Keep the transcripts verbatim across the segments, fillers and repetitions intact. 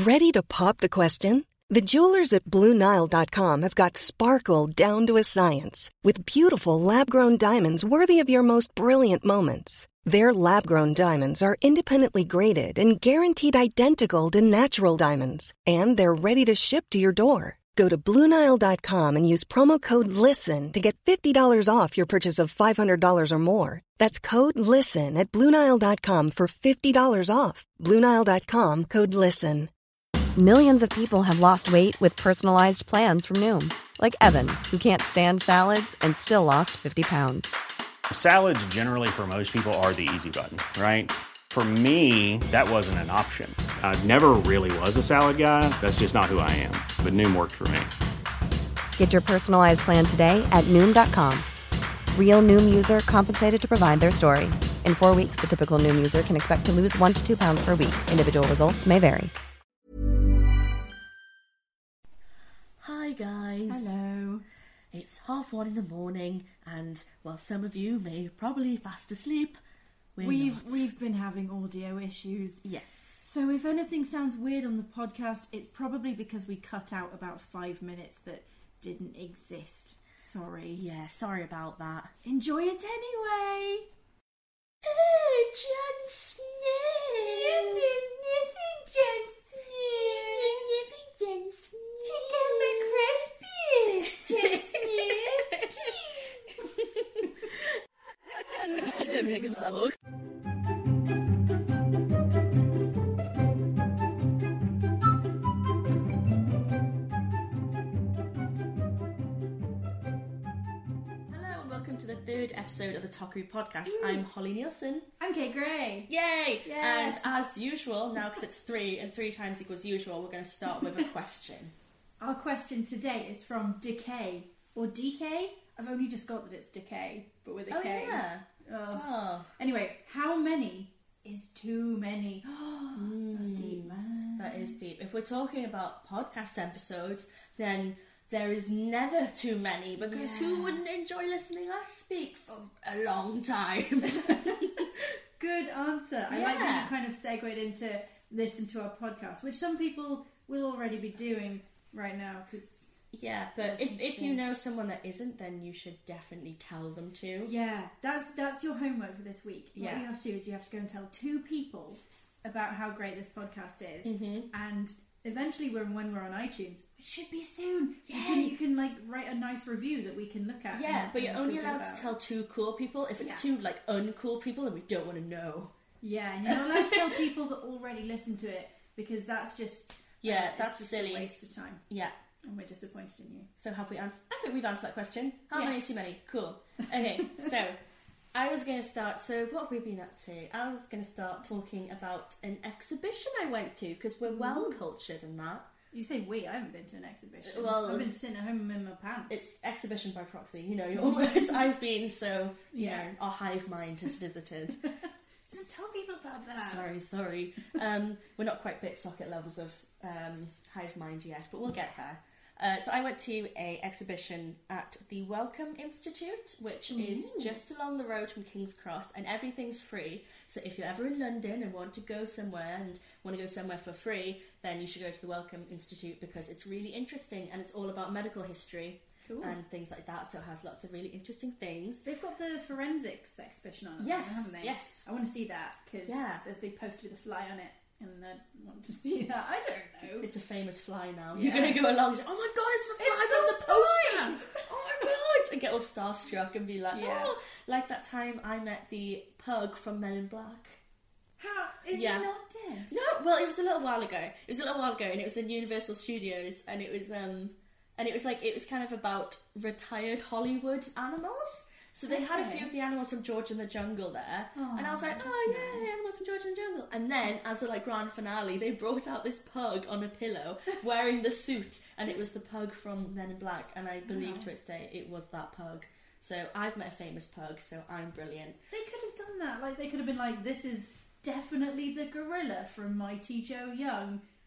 Ready to pop the question? The jewelers at Blue Nile dot com have got sparkle down to a science with beautiful lab-grown diamonds worthy of your most brilliant moments. Their lab-grown diamonds are independently graded and guaranteed identical to natural diamonds, and they're ready to ship to your door. Go to Blue Nile dot com and use promo code LISTEN to get fifty dollars off your purchase of five hundred dollars or more. That's code LISTEN at Blue Nile dot com for fifty dollars off. Blue Nile dot com, code LISTEN. Millions of people have lost weight with personalized plans from Noom. Like Evan, who can't stand salads and still lost fifty pounds. Salads generally for most people are the easy button, right? For me, that wasn't an option. I never really was a salad guy. That's just not who I am. But Noom worked for me. Get your personalized plan today at Noom dot com. Real Noom user compensated to provide their story. In four weeks, the typical Noom user can expect to lose one to two pounds per week. Individual results may vary. Hi guys. Hello. It's half one in the morning, and while some of you may probably fast asleep, we're we've not. we've been having audio issues. Yes. So if anything sounds weird on the podcast, it's probably because we cut out about five minutes that didn't exist. Sorry. Yeah, sorry about that. Enjoy it anyway. Oh, Jon Snow. Nothing, Jon Snow. Jon Snow. Chicken McCrispy. Jon Snow. To the third episode of the Tokkery podcast. Ooh. I'm Holly Nielsen. I'm Kate Gray. Yay! Yeah. And as usual, now because it's three and three times equals usual, we're going to start with a question. Our question today is from Decay or D K. I've only just got that it's Decay, but with a oh, K. Yeah. Oh. oh. Anyway, how many is too many? mm. That's deep, man. That is deep. If we're talking about podcast episodes, then there is never too many, because yeah. who wouldn't enjoy listening us speak for a long time? Good answer. I yeah. like that you kind of segued into listen to our podcast, which some people will already be doing right now. Cause yeah, but if, if you know someone that isn't, then you should definitely tell them to. Yeah, that's that's your homework for this week. What yeah. you have to do is you have to go and tell two people about how great this podcast is, mm-hmm. and eventually, when when we're on iTunes, it should be soon. Yeah. You can, you can like write a nice review that we can look at. Yeah, and, but you're and only feel good allowed to about. tell two cool people. If it's Yeah. two like uncool people, then we don't want to know. Yeah, and you're not allowed to tell people that already listen to it, because that's just yeah, uh, that's it's just silly. a waste of time. Yeah, and we're disappointed in you. So have we answered? I think we've answered that question. How Yes. many is too many? Cool. Okay, so I was going to start. So what have we been up to? I was going to start talking about an exhibition I went to, because we're well cultured in that. You say we, I haven't been to an exhibition. Well, I've been sitting at home in my pants. It's exhibition by proxy, you know, you're almost, I've been, so, you Yeah. know, our hive mind has visited. Just tell people about that. Sorry, sorry. Um, we're not quite bit socket levels of um, hive mind yet, but we'll get there. Uh, so I went to a exhibition at the Wellcome Institute, which Ooh. is just along the road from King's Cross, and everything's free. So if you're ever in London and want to go somewhere and want to go somewhere for free, then you should go to the Wellcome Institute, because it's really interesting and it's all about medical history cool. and things like that. So it has lots of really interesting things. They've got the forensics exhibition on it, yes, haven't they? Yes. I want to see that, because yeah. there's a big poster with a fly on it. And I want to see that. I don't know. It's a famous fly now. Yeah. You're going to go along and say, oh my god, it's the fly It's from the the poster! Oh my god! And get all starstruck and be like, Yeah. oh, like that time I met the pug from Men in Black. How? Is Yeah. he not dead? No, well, it was a little while ago. It was a little while ago, and it was in Universal Studios, and it was, um, and it was like, it was kind of about retired Hollywood animals. So they had a Okay. few of the animals from George in the Jungle there, Oh, and I was like, oh yeah, animals from George in the Jungle. And then, as a like grand finale, they brought out this pug on a pillow, wearing the suit, and it was the pug from Men in Black. And I believe Wow. to its day it was that pug. So I've met a famous pug, so I'm brilliant. They could have done that. Like, they could have been like, this is definitely the gorilla from Mighty Joe Young.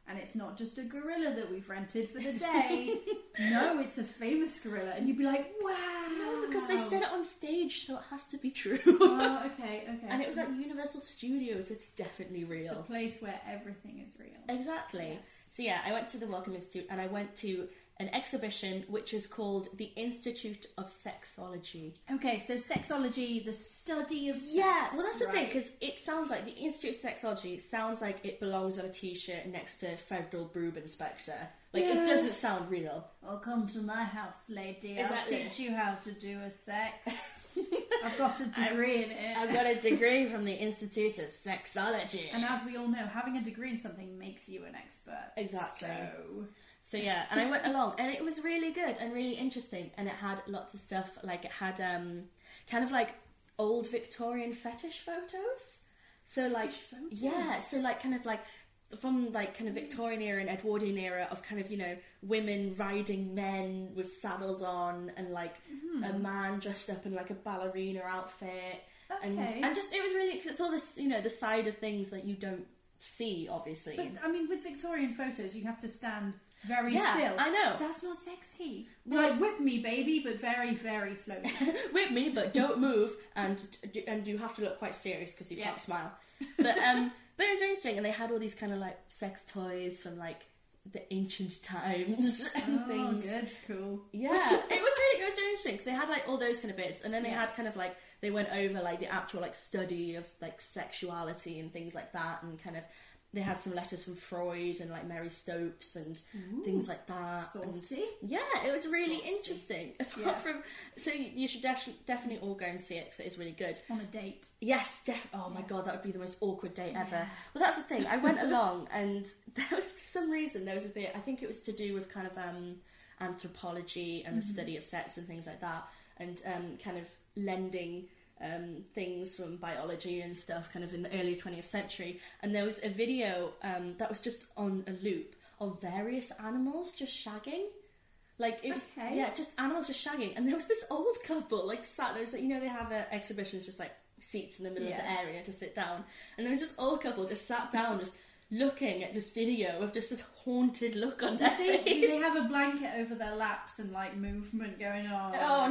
and it's not just a gorilla that we've rented for the day. No, it's a famous gorilla. And you'd be like, wow. No, because they said it on stage, so it has to be true. Oh, okay, okay. And it was at Universal Studios, it's definitely real. The place where everything is real. Exactly. Yes. So yeah, I went to the Wellcome Institute and I went to an exhibition which is called the Institute of Sexology. Okay, so sexology, the study of sex. Yeah, well that's the right? thing, because it sounds like the Institute of Sexology sounds like it belongs on a t-shirt next to Federal Boob Inspector. Like, Yeah. it doesn't sound real. Welcome to my house, lady. Exactly. I'll teach you how to do a sex. I've got a degree in it. I've got a degree from the Institute of Sexology. And as we all know, having a degree in something makes you an expert. Exactly. So... So yeah, and I went along, and it was really good and really interesting, and it had lots of stuff, like it had um, kind of like old Victorian fetish photos. So like, photos? yeah, so like kind of like from like kind of Victorian era and Edwardian era of kind of, you know, women riding men with saddles on, and like mm-hmm. a man dressed up in like a ballerina outfit. Okay. And, and just, it was really, because it's all this, you know, the side of things that you don't see, obviously. But, I mean, with Victorian photos, you have to stand very Yeah, still. I know. That's not sexy. Well- Like, whip me, baby, but very, very slowly. Whip me, but don't move, and and you have to look quite serious because you can't Yes. smile. But um, but it was very interesting, and they had all these kind of like sex toys from like the ancient times and Oh, things. good, cool. Yeah, it was really, it was really interesting. So they had like all those kind of bits, and then they Yeah. had kind of like, they went over like the actual like study of like sexuality and things like that, and kind of. They had some letters from Freud and like Mary Stopes and Ooh, things like that. saucy. And yeah, it was really Saucy. interesting. Apart Yeah. from, so you you should def- definitely all go and see it because it is really good. On a date. Yes, def- oh my god, that would be the most awkward date ever. Yeah. Well, that's the thing. I went along and there was, for some reason, there was a bit, I think it was to do with kind of um, anthropology and the Mm-hmm. study of sex and things like that, and um, kind of lending um, things from biology and stuff kind of in the early twentieth century. And there was a video um, that was just on a loop of various animals just shagging. Like, it was, Okay. yeah, just animals just shagging. And there was this old couple, like, sat there, so, you know, they have uh, exhibitions, just like seats in the middle Yeah. of the area to sit down. And there was this old couple just sat down, just looking at this video of just this haunted look on their Did they, face. did they have a blanket over their laps and like movement going on? Oh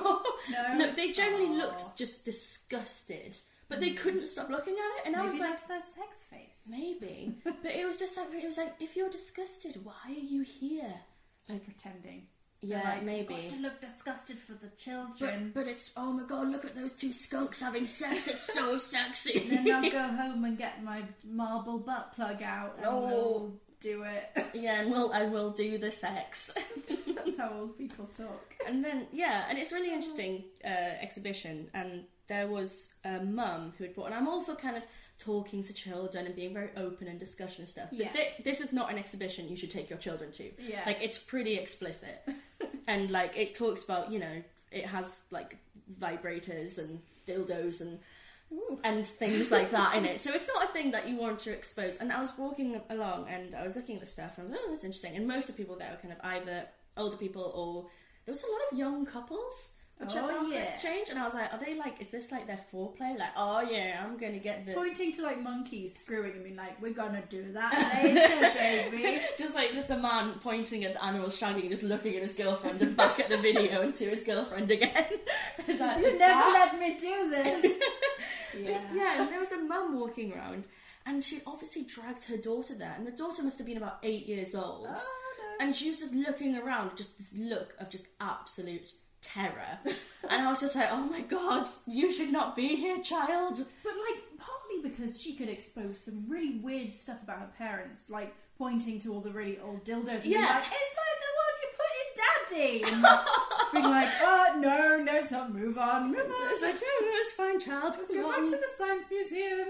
no. No? No, they generally Aw. looked just disgusted. But they couldn't stop looking at it, and I Maybe was like, that's their sex face. maybe. But it was just like, it was like, if you're disgusted, why are you here? Like pretending. Yeah, They're like, maybe. Got to look disgusted for the But, children. but it's, oh my god, look at those two skunks having sex, it's so sexy. Then I'll go home and get my marble butt plug out and Oh. we'll do it. Yeah, and we'll, I will do the sex. That's how old people talk. And then, yeah, and it's a really interesting uh, exhibition, and there was a mum who had brought, and I'm all for kind of talking to children and being very open and discussion and stuff, but Yeah. thi- this is not an exhibition you should take your children to. Yeah. Like, it's pretty explicit. And, like, it talks about, you know, it has, like, vibrators and dildos and Ooh. and things like that in it. So it's not a thing that you want to expose. And I was walking along and I was looking at the stuff and I was like, oh, that's interesting. And most of the people there were kind of either older people or there was a lot of young couples, which Oh, I found yeah. quite strange. And I was like, are they like, is this like their foreplay? Like, oh yeah, I'm going to get the... Pointing to like monkeys screwing and being like, we're gonna do that later, baby. just like, just a man pointing at the animal shagging and just looking at his girlfriend and back at the video and to his girlfriend again. Is that, You is never that- let me do this. Yeah. yeah, and there was a mum walking around, and she obviously dragged her daughter there, and the daughter must have been about eight years old, Oh, no. and she was just looking around, just this look of just absolute terror, and I was just like, oh my god, you should not be here, child. But like, partly because she could expose some really weird stuff about her parents, like pointing to all the really old dildos and being Yeah. like, it's like the one you put in Daddy. And being like, oh no, no, it's not, move on, move on. It's like, no, no, it's fine, child. Let's go back to the Science Museum.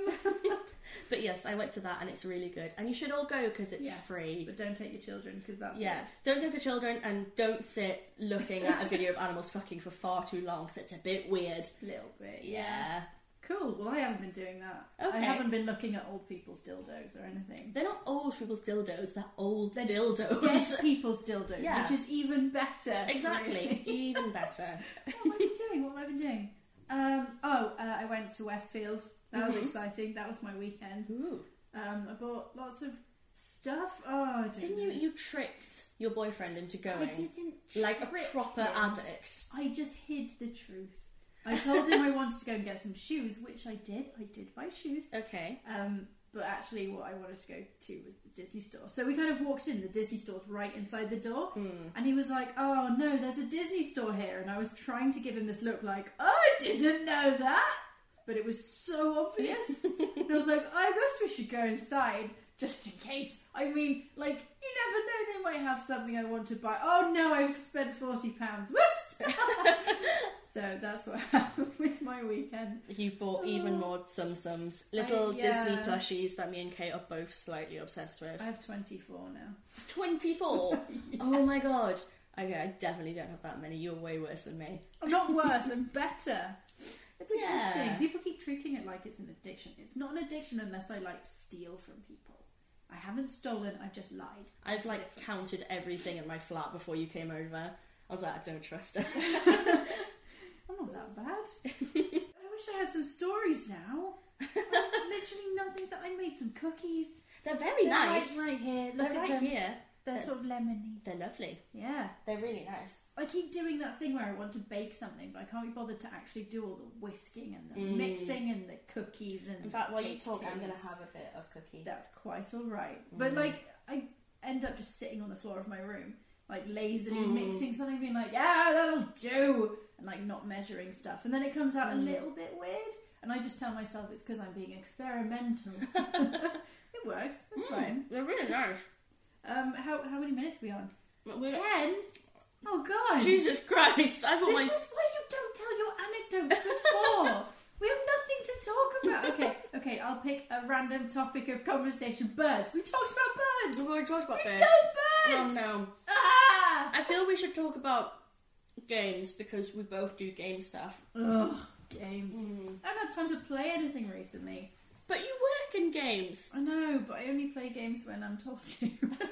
But yes, I went to that, and it's really good, and you should all go because it's Yes, free. but don't take your children because that's Yeah, don't take the children, and don't sit looking at a video of animals fucking for far too long, because it's a bit weird. a little bit. Yeah. Cool. Well, I haven't been doing that. Okay. I haven't been looking at old people's dildos or anything. They're not old people's dildos, they're old They're dildos. Dead people's dildos, Yeah. which is even better. Exactly, really. even better. What have I been doing? What have I been doing? Um, oh, uh, I went to Westfield. That was Mhm. exciting. That was my weekend. Ooh. Um, I bought lots of stuff. Oh, I don't Didn't know. you? You tricked your boyfriend into going. I didn't like a trick proper him. addict. I just hid the truth. I told him I wanted to go and get some shoes, which I did. I did buy shoes. Okay. Um, but actually what I wanted to go to was the Disney store. So we kind of walked in, the Disney store's right inside the door, Mm. and he was like, oh no, there's a Disney store here. And I was trying to give him this look like, I didn't know that! But it was so obvious. And I was like, I guess we should go inside, just in case. I mean, like, you never know, they might have something I want to buy. Oh no, I've spent forty pounds. Whoops! So that's what happened with my weekend. You bought even Oh. more Tsum Tsums. Little I- yeah. Disney plushies that me and Kate are both slightly obsessed with. I have twenty-four now. twenty-four? Oh my god. Okay, I definitely don't have that many. You're way worse than me. I'm not worse, I'm better. It's a Yeah. good thing. People keep treating it like it's an addiction. It's not an addiction unless I like steal from people. I haven't stolen, I've just lied. I've That's the like difference. counted everything in my flat before you came over. I was like, I don't trust her. I'm not that bad. I wish I had some stories now. Literally nothing's. I made some cookies. They're very They're nice. Right, right here. Look They're at right them. here. They're They're- sort of lemony. They're lovely. Yeah. They're really nice. I keep doing that thing where I want to bake something, but I can't be bothered to actually do all the whisking and the Mm. mixing and the cookies and. In fact, while you cake talk, I'm going to tins. have a bit of cookie. That's quite all right. But Mm. like, I end up just sitting on the floor of my room, like lazily Mm. mixing something, being like, "Yeah, that'll do," and like not measuring stuff, and then it comes out a Mm. little bit weird, and I just tell myself it's because I'm being experimental. It works. That's Mm, fine. They're really nice. Um, how how many minutes are we on? We're- Ten. Oh God! Jesus Christ! I thought This my is why you don't tell your anecdotes before. We have nothing to talk about. Okay, okay, I'll pick a random topic of conversation. Birds. We talked about birds. We've already talked about We've birds. done Oh birds. no! Ah! I feel we should talk about games because we both do game stuff. Ugh, games. Mm. I haven't had time to play anything recently. But you work in games. I know, but I only play games when I'm told to.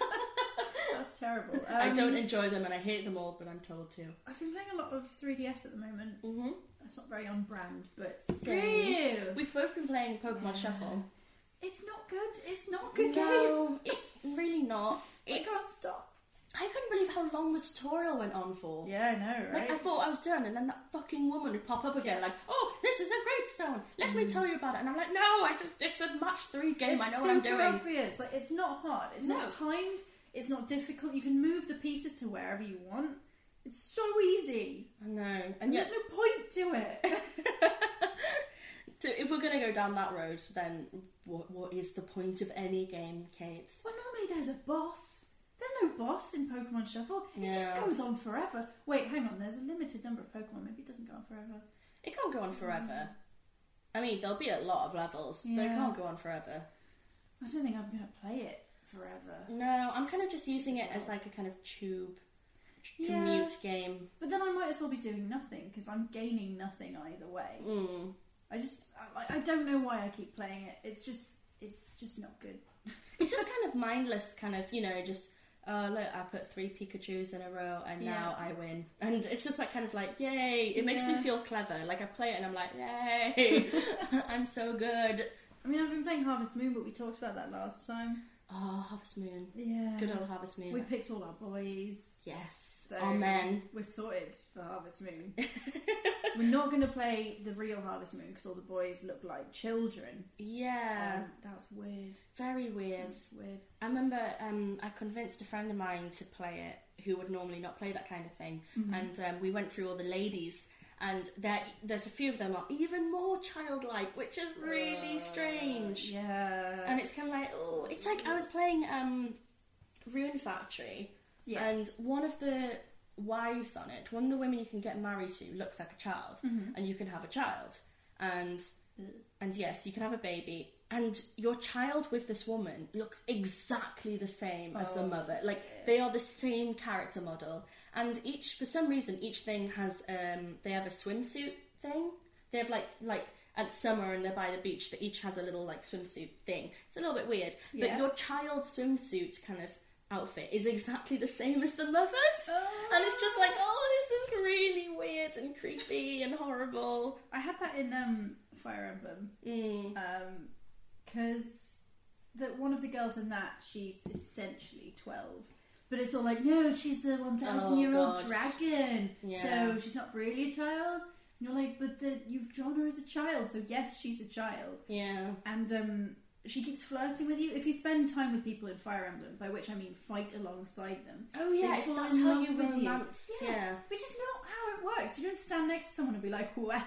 That's terrible. Um, I don't enjoy them and I hate them all, but I'm told to. I've been playing a lot of three D S at the moment. Mm-hmm. That's not very on brand, but Same. Ew. We've both been playing Pokemon Yeah. Shuffle. It's not good. It's not a good game. No, it's really not. I It's, can't stop. I couldn't believe how long the tutorial went on for. Yeah, I know, right? Like, I thought I was done, and then that fucking woman would pop up again, like, oh, this is a great stone. Let Mm. me tell you about it. And I'm like, no, I just, it's a match three game. It's I know what I'm super doing. obvious. Like, it's not hard. It's No. not timed. It's not difficult. You can move the pieces to wherever you want. It's so easy. I know. And And yet, there's no point to it. so if we're going to go down that road, then what, what is the point of any game, Kate? Well, normally there's a boss. There's no boss in Pokemon Shuffle. It just Yeah. goes on forever. Wait, hang on. There's a limited number of Pokemon. Maybe it doesn't go on forever. It can't go on forever. I mean, there'll be a lot of levels, but it Yeah. can't go on forever. I don't think I'm going to play it forever. No, I'm kind of just using it as like a kind of tube Yeah. commute game. But then I might as well be doing nothing because I'm gaining nothing either way. Mm. I just, I, I don't know why I keep playing it. It's just, it's just not good. It's just kind of mindless, kind of, you know, just, oh, look, I put three Pikachus in a row and now Yeah. I win. And it's just like kind of like, yay. It makes Yeah. me feel clever. Like I play it and I'm like, yay. I'm so good. I mean, I've been playing Harvest Moon, but we talked about that last time. Oh, Harvest Moon. Yeah. Good old Harvest Moon. We picked all our boys. Yes. So Oh, man. We're sorted for Harvest Moon. We're not going to play the real Harvest Moon because all the boys look like children. Yeah. Um, that's weird. Very weird. That's weird. I remember um, I convinced a friend of mine to play it who would normally not play that kind of thing. Mm-hmm. And um, we went through all the ladies, and there, there's a few of them are even more childlike, which is really strange. Yeah. And it's kind of like, oh, it's like I was playing um, Rune Factory, Yeah. and one of the wives on it, one of the women you can get married to, looks like a child, Mm-hmm. and you can have a child, and and yes, you can have a baby. And your child with this woman looks exactly the same as the Oh, mother. Like, they are the same character model. And each, for some reason, each thing has, um, they have a swimsuit thing. They have, like, like at summer and they're by the beach, that each has a little, like, swimsuit thing. It's a little bit weird. Yeah. But your child's swimsuit kind of outfit is exactly the same as the mother's. Oh. And it's just like, oh, this is really weird and creepy and horrible. I had that in um, Fire Emblem. Mm. Um, because that one of the girls in that, she's essentially twelve. But it's all like, no, she's the one thousand year old gosh. dragon. Yeah. So she's not really a child. And you're like, but the, you've drawn her as a child, so yes, she's a child. Yeah. And um, she keeps flirting with you. If you spend time with people in Fire Emblem, by which I mean fight alongside them. Oh yeah, they it's, fall that's in how love you with romance. You. Yeah. Which is not how it works. You don't stand next to someone and be like, well,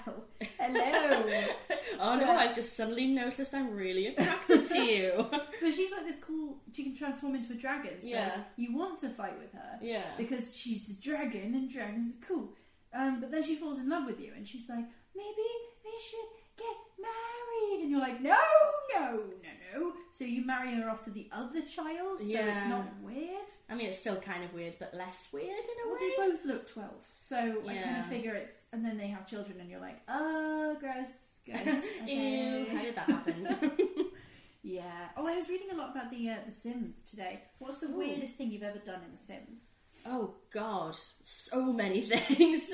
hello. Oh no, But- I've just suddenly noticed I'm really attracted to you. But she's like this cool, she can transform into a dragon. So Yeah. you want to fight with her. Yeah. Because she's a dragon and dragons are cool. Um, but then she falls in love with you and she's like, maybe we should get married. And you're like, no, no, no, no. So you marry her off to the other child, so Yeah. it's not weird. I mean, it's still kind of weird, but less weird in a Well, way. they both look twelve. So I kind Yeah. of figure it's... And then they have children and you're like, oh, gross. gross. Ew, Okay. how did that happen? Yeah. Oh, I was reading a lot about the uh, the Sims today. What's the Ooh. weirdest thing you've ever done in The Sims? Oh god, so many things.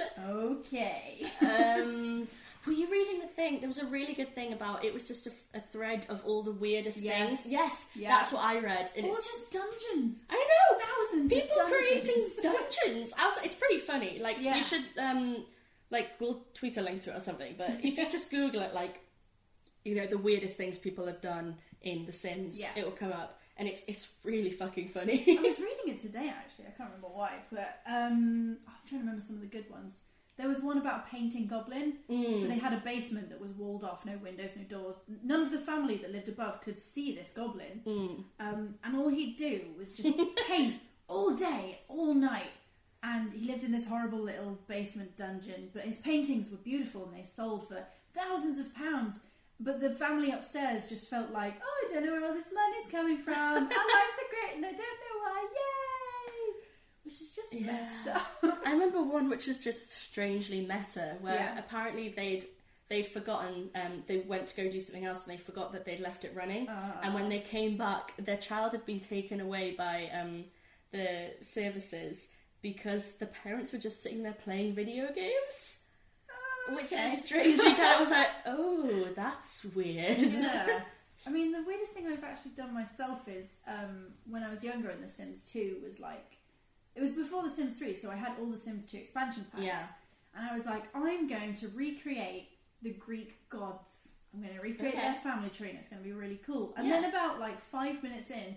Okay. um, were you reading the thing? There was a really good thing about it. Was just a, a thread of all the weirdest Yes. things. Yes, Yeah. that's what I read. And Or it's just dungeons. I know Thousands people of dungeons. creating dungeons. I was, it's pretty funny. Like Yeah. you should, um, like we'll tweet a link to it or something. But if you just Google it, like you know the weirdest things people have done in The Sims, Yeah. it will come up, and it's it's really fucking funny. I was reading it today, actually. I can't remember why, but um, I'm trying to remember some of the good ones. There was one about a painting goblin. Mm. So they had a basement that was walled off, no windows, no doors. None of the family that lived above could see this goblin. Mm. Um, and all he'd do was just paint all day, all night. And he lived in this horrible little basement dungeon. But his paintings were beautiful and they sold for thousands of pounds. But the family upstairs just felt like, oh, I don't know where all this money's coming from. Our lives are great and I don't know why. Yay! Which is just Yeah. messed up. I remember one which was just strangely meta, where Yeah. apparently they'd they'd forgotten, um, they went to go do something else and they forgot that they'd left it running. Ah. And when they came back, their child had been taken away by um, the services because the parents were just sitting there playing video games. Which Okay. is strangely kind of was like, oh, that's weird. Yeah. I mean, the weirdest thing I've actually done myself is um, when I was younger in The Sims two was like, it was before The Sims three, so I had all The Sims two expansion packs. Yeah. And I was like, I'm going to recreate the Greek gods. I'm going to recreate Okay. their family tree and it's going to be really cool. And Yeah. then about like five minutes in,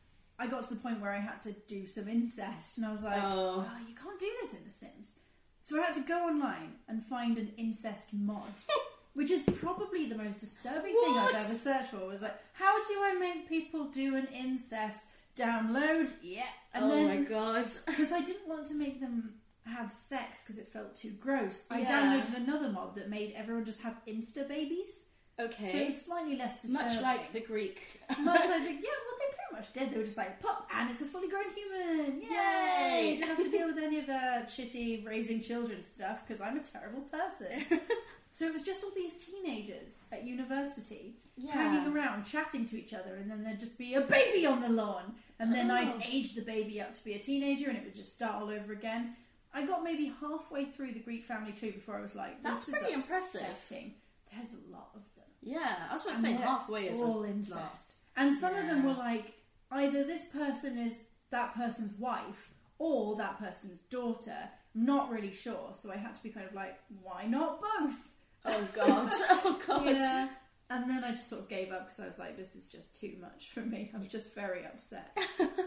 I got to the point where I had to do some incest. And I was like, Oh. oh, you can't do this in The Sims. So I had to go online and find an incest mod. Which is probably the most disturbing thing What? I've ever searched for. Was like, how do I make people do an incest? Download? Yeah. And oh then, my god. because I didn't want to make them have sex because it felt too gross, I Yeah. downloaded another mod that made everyone just have Insta babies. Okay. So it was slightly less disturbing. Much like the Greek. Much like the, yeah, well, they pretty much did. They were just like, pop, and it's a fully grown human. Yay! Yay! You don't have to deal with any of the shitty raising children stuff because I'm a terrible person. So it was just all these teenagers at university Yeah. hanging around, chatting to each other, and then there'd just be a baby on the lawn. And then Oh. I'd age the baby up to be a teenager, and it would just start all over again. I got maybe halfway through the Greek family tree before I was like, this That's is pretty impressive. upsetting. There's a lot of them. Yeah, I was about to And say they're halfway is all a incest. lot. And some of them Yeah. were like, either this person is that person's wife or that person's daughter. I'm not really sure, so I had to be kind of like, why not both? Oh god. Oh god. Yeah. And then I just sort of gave up because I was like, this is just too much for me. I'm just very upset.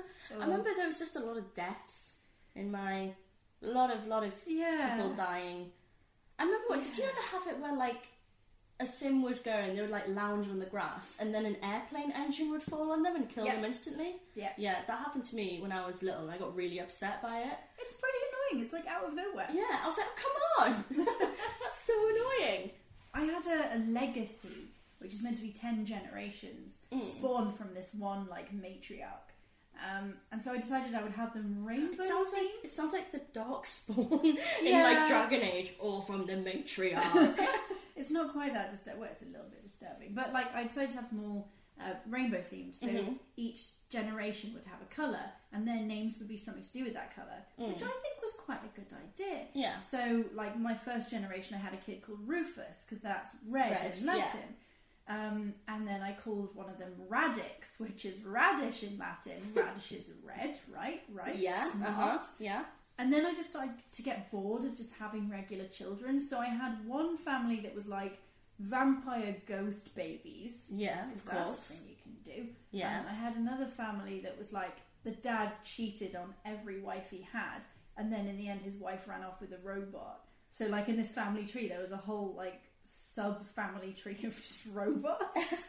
I remember there was just a lot of deaths in my a lot of lot of Yeah. people dying. I remember what did you ever have it where like a sim would go and they would like lounge on the grass and then an airplane engine would fall on them and kill Yeah. them instantly? Yeah. Yeah, that happened to me when I was little and I got really upset by it. It's pretty annoying. It's like out of nowhere. Yeah, I was like, oh, come on! That's so annoying. I had a, a legacy, which is meant to be ten generations, Mm. spawned from this one like matriarch. Um, and so I decided I would have them rainbow It sounds like themed. it sounds like the Darkspawn in Yeah. like Dragon Age, or from the matriarch. It's not quite that disturbing. Well, it's a little bit disturbing, but like I decided to have them all uh, rainbow themed. So Mhm. each generation would have a colour, and their names would be something to do with that colour, which I think was quite a good idea. Yeah. So, like my first generation, I had a kid called Rufus because that's red, Red, in Latin. Um, and then I called one of them radix, which is radish in Latin. Radish is red, right? Right? Yeah. Smart. Uh-huh. Yeah. And then I just started to get bored of just having regular children. So I had one family that was like vampire ghost babies. Yeah, because of that's course. a thing you can do. Yeah. Um, I had another family that was like the dad cheated on every wife he had, and then in the end his wife ran off with a robot. So like in this family tree there was a whole like sub family tree of just robots.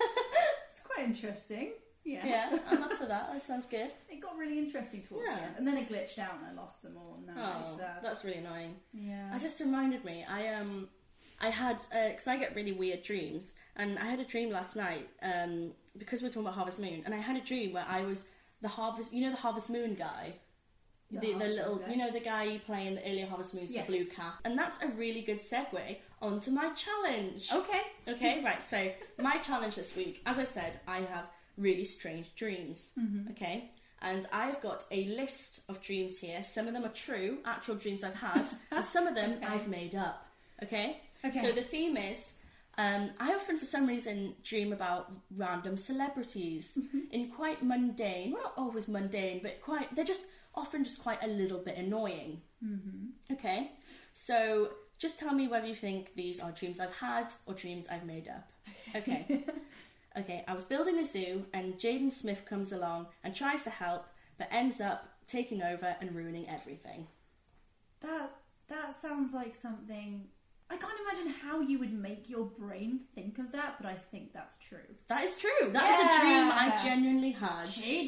It's quite interesting. Yeah. Yeah, I'm up for that. That sounds good. It got really interesting towards Yeah. the end, and then it glitched out and I lost them all. And now Oh, I'm sad. that's really annoying. Yeah. I just reminded me. I um, I had because I get really weird dreams, and I had a dream last night. Um, because we're talking about Harvest Moon, and I had a dream where I was the Harvest. You know the Harvest Moon guy. The The, the Harvest little, Moon guy? you know, the guy playing the earlier Harvest Moons, Yes. the blue cap, and that's a really good segue onto my challenge. Okay. Okay, right. So my challenge this week, as I've said, I have really strange dreams. Mm-hmm. Okay, and I've got a list of dreams here. Some of them are true, actual dreams I've had, and some of them Okay. I've made up. Okay. Okay. So the theme is. Um, I often, for some reason, dream about random celebrities in quite mundane, well, not always mundane, but quite, they're just often just quite a little bit annoying. Mm-hmm. Okay, so just tell me whether you think these are dreams I've had or dreams I've made up. Okay. Okay, I was building a zoo and Jaden Smith comes along and tries to help, but ends up taking over and ruining everything. That that sounds like something. I can't imagine how you would make your brain think of that, but I think that's true. That is true. That is a dream Yeah. I genuinely had.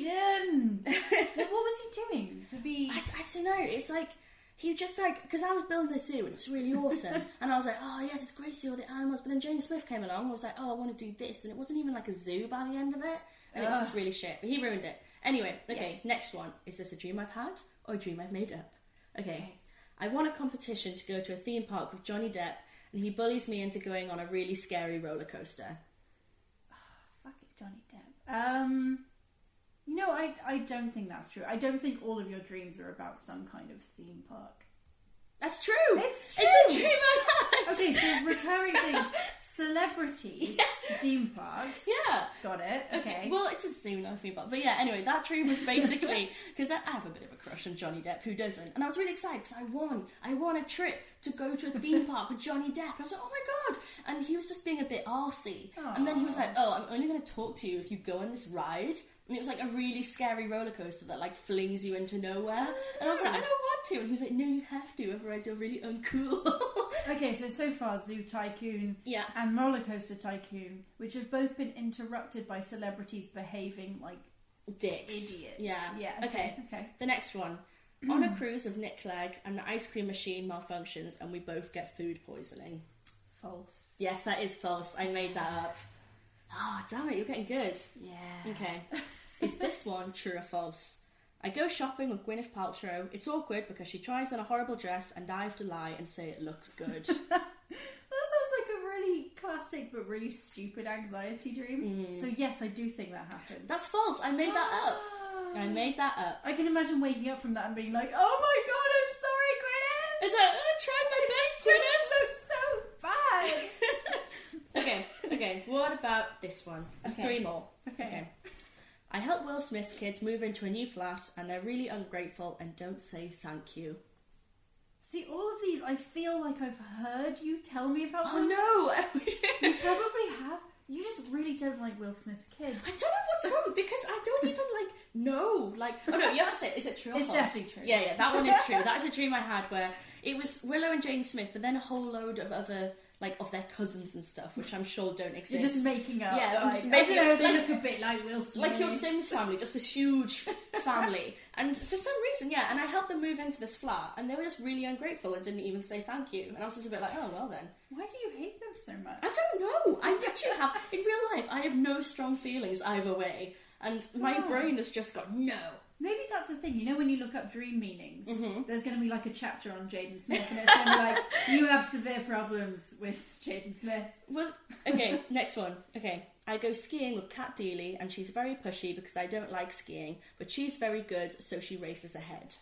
Jaden! What was he doing? To be. I, I don't know. It's like he just like because I was building a zoo and it was really awesome, and I was like, oh yeah, this great zoo, all the animals. But then Jane Smith came along and was like, oh, I want to do this, and it wasn't even like a zoo by the end of it, and it was just really shit. But he ruined it. Anyway, okay. Yes. Next one. Is this a dream I've had or a dream I've made up? Okay. I won a competition to go to a theme park with Johnny Depp, and he bullies me into going on a really scary roller coaster. Fuck it, Johnny Depp. Um. You know, I, I don't think that's true. I don't think all of your dreams are about some kind of theme park. That's true. It's It's a true. dream I've had. Okay, so recurring things. Celebrities. Yes. Theme parks. Yeah. Got it. Okay. Well, it's a zoo, not a theme park. But yeah, anyway, that dream was basically because I, I have a bit of a crush on Johnny Depp. Who doesn't? And I was really excited because I won. I won a trip to go to a theme park with Johnny Depp. I was like, oh my god! And he was just being a bit arsey. And then he was like, oh, I'm only going to talk to you if you go on this ride. And it was like a really scary roller coaster that like flings you into nowhere. And I was like, I don't want to. And he was like, no, you have to, otherwise you're really uncool. Okay, so so far Zoo Tycoon Yeah. and Roller Coaster Tycoon, which have both been interrupted by celebrities behaving like Dicks. idiots. Yeah. Yeah. Okay. Okay. okay. The next one. On a cruise of Nick Clegg and the ice cream machine malfunctions and we both get food poisoning. False. Yes, that is false. I made that up. Oh, damn it, you're getting good. Yeah. Okay. Is this one true or false? I go shopping with Gwyneth Paltrow. It's awkward because she tries on a horrible dress and I have to lie and say it looks good. That sounds like a really classic but really stupid anxiety dream. Mm. So yes, I do think that happened. That's false. I made that up. Ah. I made that up. I can imagine waking up from that and being like, "Oh my god, I'm sorry, Gwyneth. Is that? I tried my best, Gwyneth. It looks so bad." Okay, okay. What about this one? There's Okay. three more. Okay. I help Will Smith's kids move into a new flat and they're really ungrateful and don't say thank you. See, all of these, I feel like I've heard you tell me about Oh them. no! You probably have. You just really don't like Will Smith's kids. I don't know what's wrong because I don't even like know. Like, oh no, you have to say, is it true or It's false? definitely true. Yeah, yeah, that one is true. That is a dream I had where it was Willow and Jane Smith, but then a whole load of other, like, of their cousins and stuff, which I'm sure don't exist. You're just making up. Yeah, I'm like, just I making don't know, up, they like- look a bit like Will Smith. Like your Sims family, just this huge family. And for some reason, yeah, and I helped them move into this flat, and they were just really ungrateful and didn't even say thank you. And I was just a bit like, oh, well then. Why do you hate them so much? I don't know. I literally have, in real life, I have no strong feelings either way. And my Oh. brain has just got no. Maybe that's the thing. You know, when you look up dream meanings, Mm-hmm. there's going to be like a chapter on Jaden Smith, and it's going to be like, you have severe problems with Jaden Smith. Well, okay, next one. Okay. I go skiing with Kat Deely, and she's very pushy because I don't like skiing, but she's very good, so she races ahead.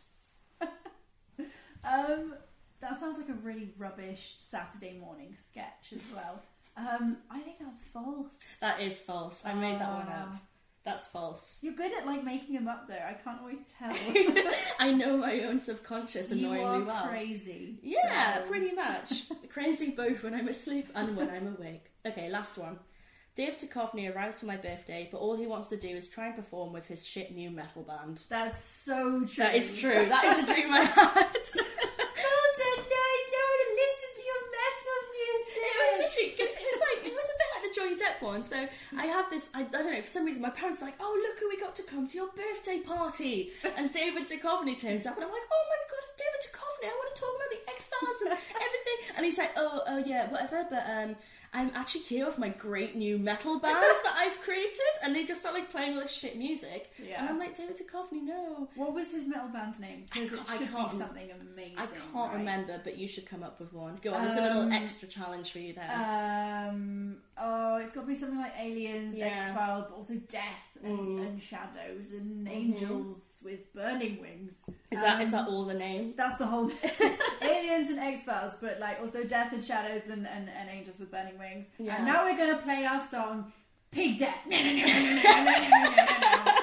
Um, that sounds like a really rubbish Saturday morning sketch as well. Um, I think that's false. That is false. I made that one up. Ah. That's false. You're good at like making them up though. I can't always tell. I know my own subconscious You annoyingly are well. crazy. Yeah, so- pretty much. Crazy both when I'm asleep and when I'm awake. Okay, last one. Dave Duchovny arrives for my birthday, but all he wants to do is try and perform with his shit new metal band. That's so true. That is true. That is a dream I had. Milton, no, I don't want to listen to your metal music. It was literally, because it was like, it was a bit like the Johnny Depp one. So I have this, I, I don't know, for some reason my parents are like, oh, look who we got to come to your birthday party. And David Duchovny turns up and I'm like, oh my god, it's David Duchovny. I want to talk about the X-Files and everything. And he's like, oh, oh yeah, whatever, but um, I'm actually here with my great new metal band that I've created. And they just start like playing all this shit music. Yeah. And I'm like, David Duchovny, no. What was his metal band's name? Because it I should can't- be something amazing. I can't right? remember, but you should come up with one. Go on, there's a little Um, extra challenge for you there. Um. Oh, it's got to be something like aliens, Yeah. X-Files, but also death and, Mm. and shadows and angels with burning wings. is that Um, is that all the name? That's the whole aliens and X-Files, but like also death and shadows and, and, and angels with burning wings. Yeah. And now we're gonna play our song, Pig Death. No, no, no, no, no, no, no, no, no, no.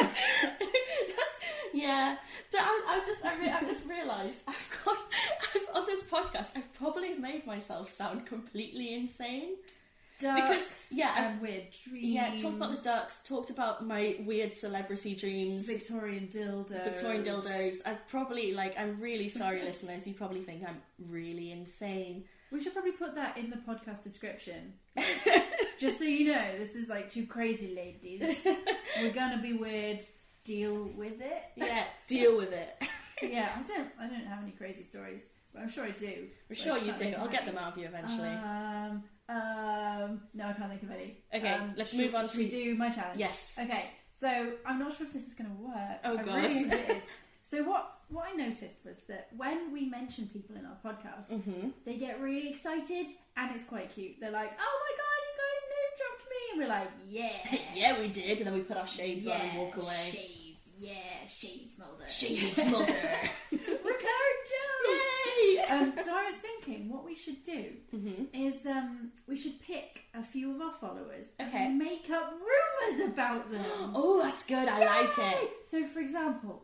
That's, yeah, but I, I just I, re- I just realised I've got I've, on this podcast I've probably made myself sound completely insane. Ducks Because, yeah, and weird dreams. Yeah, talked about the ducks, talked about my weird celebrity dreams, Victorian dildos. Victorian dildos. I've probably like I'm really sorry, listeners. You probably think I'm really insane. We should probably put that in the podcast description. Just so you know, this is like two crazy ladies. We're gonna be weird. Deal with it. Yeah, deal with it. Yeah, I don't. I don't have any crazy stories, but I'm sure I do. I'm But I sure just you can't do. think of I'll get any. them out of you eventually. Um. Um. No, I can't think of any. Okay, Um, let's should- move on should to- we do my challenge. Yes. Okay. So I'm not sure if this is going to work. Oh, I God. really hope it is. So what what I noticed was that when we mention people in our podcast, Mm-hmm. they get really excited and it's quite cute. They're like, "Oh my god, you guys name dropped me!" And we're like, "Yeah, Yeah, we did, and then we put our shades on and yeah, walk away. Shades, yeah, Shades Mulder, Shades Mulder. recurrent jokes." Yay! Um, so I was thinking, what we should do Mm-hmm. is um, we should pick a few of our followers Okay. and make up rumours about them. Oh, that's good. I like Yay! it. So, for example,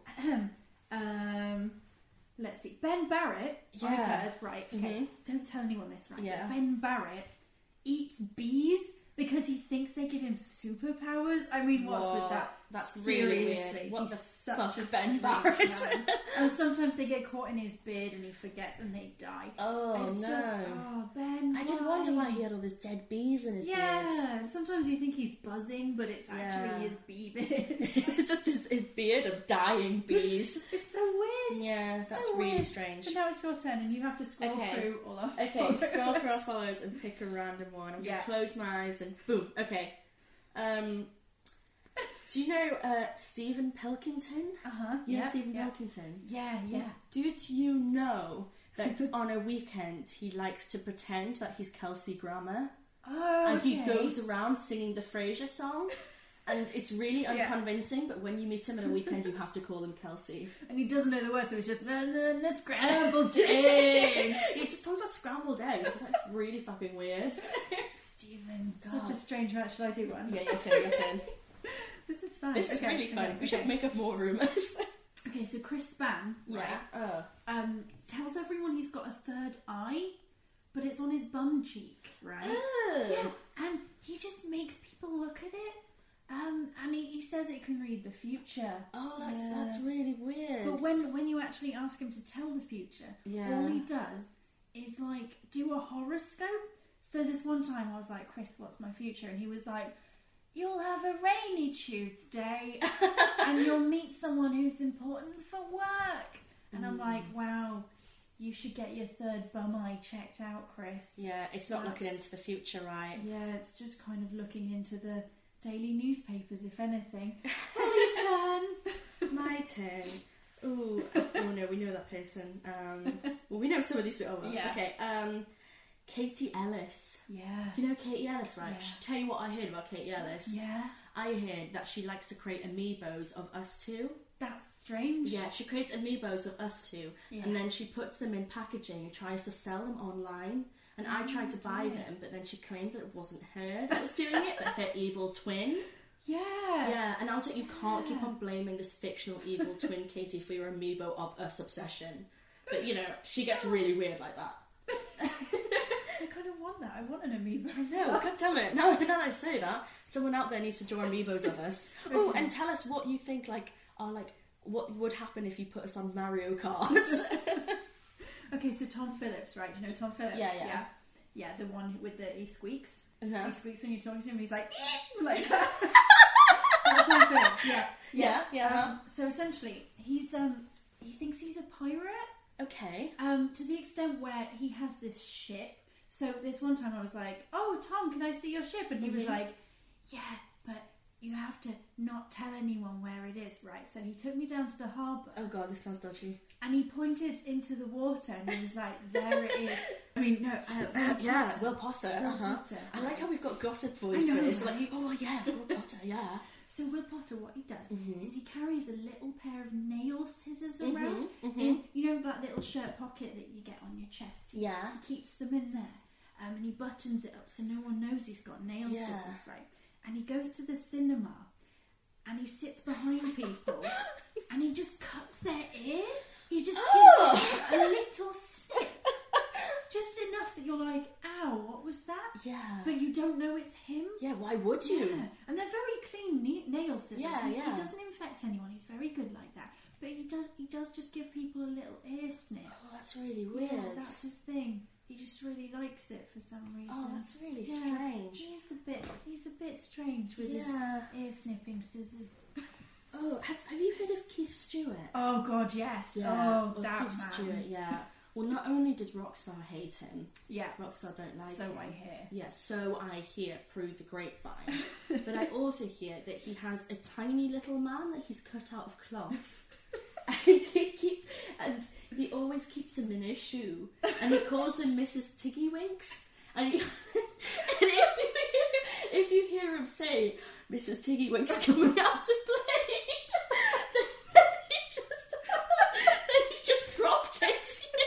um, let's see, Ben Barrett. I Yeah. heard, right? Okay, Mhm. don't tell anyone this, right? Yeah. But Ben Barrett eats bees because he thinks they give him superpowers. I mean, what's Whoa, with that? that's really weird. Seriously, What he's the such fuck, a Ben strange Barrett? man. And sometimes they get caught in his beard and he forgets and they die. Oh, it's no. just, oh, Ben. I did wonder why he had all those dead bees in his Yeah, beard. and sometimes you think he's buzzing, but it's actually Yeah. his bee beard. It's just his, his beard of dying bees. It's so weird. Yeah, that's So really weird. strange. So now it's your turn, and you have to scroll Okay. through all our Okay, followers. scroll through our followers and pick a random one. I'm Yeah. gonna close my eyes and boom. Okay. Um, do you know uh, Stephen Pilkington? Uh huh. You know Yeah. Stephen yeah. Pilkington? Yeah. Yeah. Did you know that on a weekend he likes to pretend that he's Kelsey Grammer? Oh. And he okay. goes around singing the Frasier song? And it's really Yeah. unconvincing, but when you meet him at a weekend, you have to call him Kelsey. And he doesn't know the words, so it's just and then the scrambled eggs. He just talks about scrambled eggs, because that's really fucking weird. Stephen, God. such a strange match. Shall I do one? Yeah, your turn, your turn. This is fun. This is Okay, really fun. okay, We should okay. make up more rumours. Okay, so Chris Span, right, Oh. um, tells everyone he's got a third eye, but it's on his bum cheek, right? Oh. Yeah, and he just makes people look at it, um, and he, he says it can read the future. Oh, that's Yeah. that's really weird. But when when you actually ask him to tell the future, Yeah. all he does is like do a horoscope. So this one time I was like, Chris, what's my future? And he was like, you'll have a rainy Tuesday and you'll meet someone who's important for work. And I'm like, wow, you should get your third bum eye checked out, Chris. Yeah, it's not looking That's- into the future, right? Yeah, it's just kind of looking into the daily newspapers, if anything. Lily's turn. My turn. Ooh, oh no, we know that person. Um, well, we know some of these people. Oh, well. Yeah. Okay. Um, Katie Ellis. Yeah. Do you know Katie Ellis, right? Yeah. Tell you what I heard about Katie Ellis. Yeah. I heard that she likes to create amiibos of us two. That's strange. Yeah, she creates amiibos of us two, Yeah. and then she puts them in packaging and tries to sell them online. And I tried to buy them, but then she claimed that it wasn't her that was doing it, but her evil twin. Yeah. Yeah, and I was like, you can't keep on blaming this fictional evil twin, Katie, for your amiibo of us obsession. But, you know, she gets really weird like that. I kind of want that. I want an amiibo. I know, god damn it. Now, now that I say that, someone out there needs to draw amiibos of us. Oh, and tell us what you think, like, are, like, what would happen if you put us on Mario Kart. Okay, so Tom Phillips, right? Do you know Tom Phillips? Yeah, yeah. Yeah, yeah the one with the, he squeaks. Uh-huh. He squeaks when you're talking to him, he's like, like that. That's Tom Phillips, yeah. Yeah, yeah. Um, so essentially, he's, um, he thinks he's a pirate. Okay. Um, to the extent where he has this ship. So this one time I was like, oh, Tom, can I see your ship? And he mm-hmm. was like, yeah, but you have to not tell anyone where it is, right? So he took me down to the harbour. Oh god, this sounds dodgy. And he pointed into the water and he was like, there it is. I mean, no, uh, uh, yeah, Potter. Will Potter. Will uh-huh. Potter. I like how we've got gossip voices. I know, right? Like, oh yeah, Will Potter, yeah. So Will Potter, what he does mm-hmm. is he carries a little pair of nail scissors mm-hmm, around. Mm-hmm. In, you know that little shirt pocket that you get on your chest? Yeah. He keeps them in there. Um, and he buttons it up so no one knows he's got nail yeah. scissors, right? And he goes to the cinema and he sits behind people and he just cuts their ear. He just oh! gives a little snip. Just enough that you're like, ow, what was that? Yeah. But you don't know it's him. Yeah, why would you? Yeah. And they're very clean na- nail scissors. Yeah, he, yeah. he doesn't infect anyone. He's very good like that. But he does he does just give people a little ear snip. Oh, that's really weird. Yeah, that's his thing. He just really likes it for some reason. Oh, that's really yeah, strange. He's a bit he's a bit strange with yeah. his ear snipping scissors. Oh, have, have you heard of Keith Stewart? Oh God, yes. Yeah. Oh, oh that Keith man. Stewart, yeah. Well, not only does Rockstar hate him, yeah, Rockstar don't like so him. So I hear. Yeah, so I hear through the grapevine. But I also hear that he has a tiny little man that he's cut out of cloth. and, he keep, and he always keeps him in his shoe. And he calls him Missus Tiggywinks. And, he, and if, you hear, if you hear him say, Missus Tiggywinks coming out to play, then he just, then he just drop kicks you.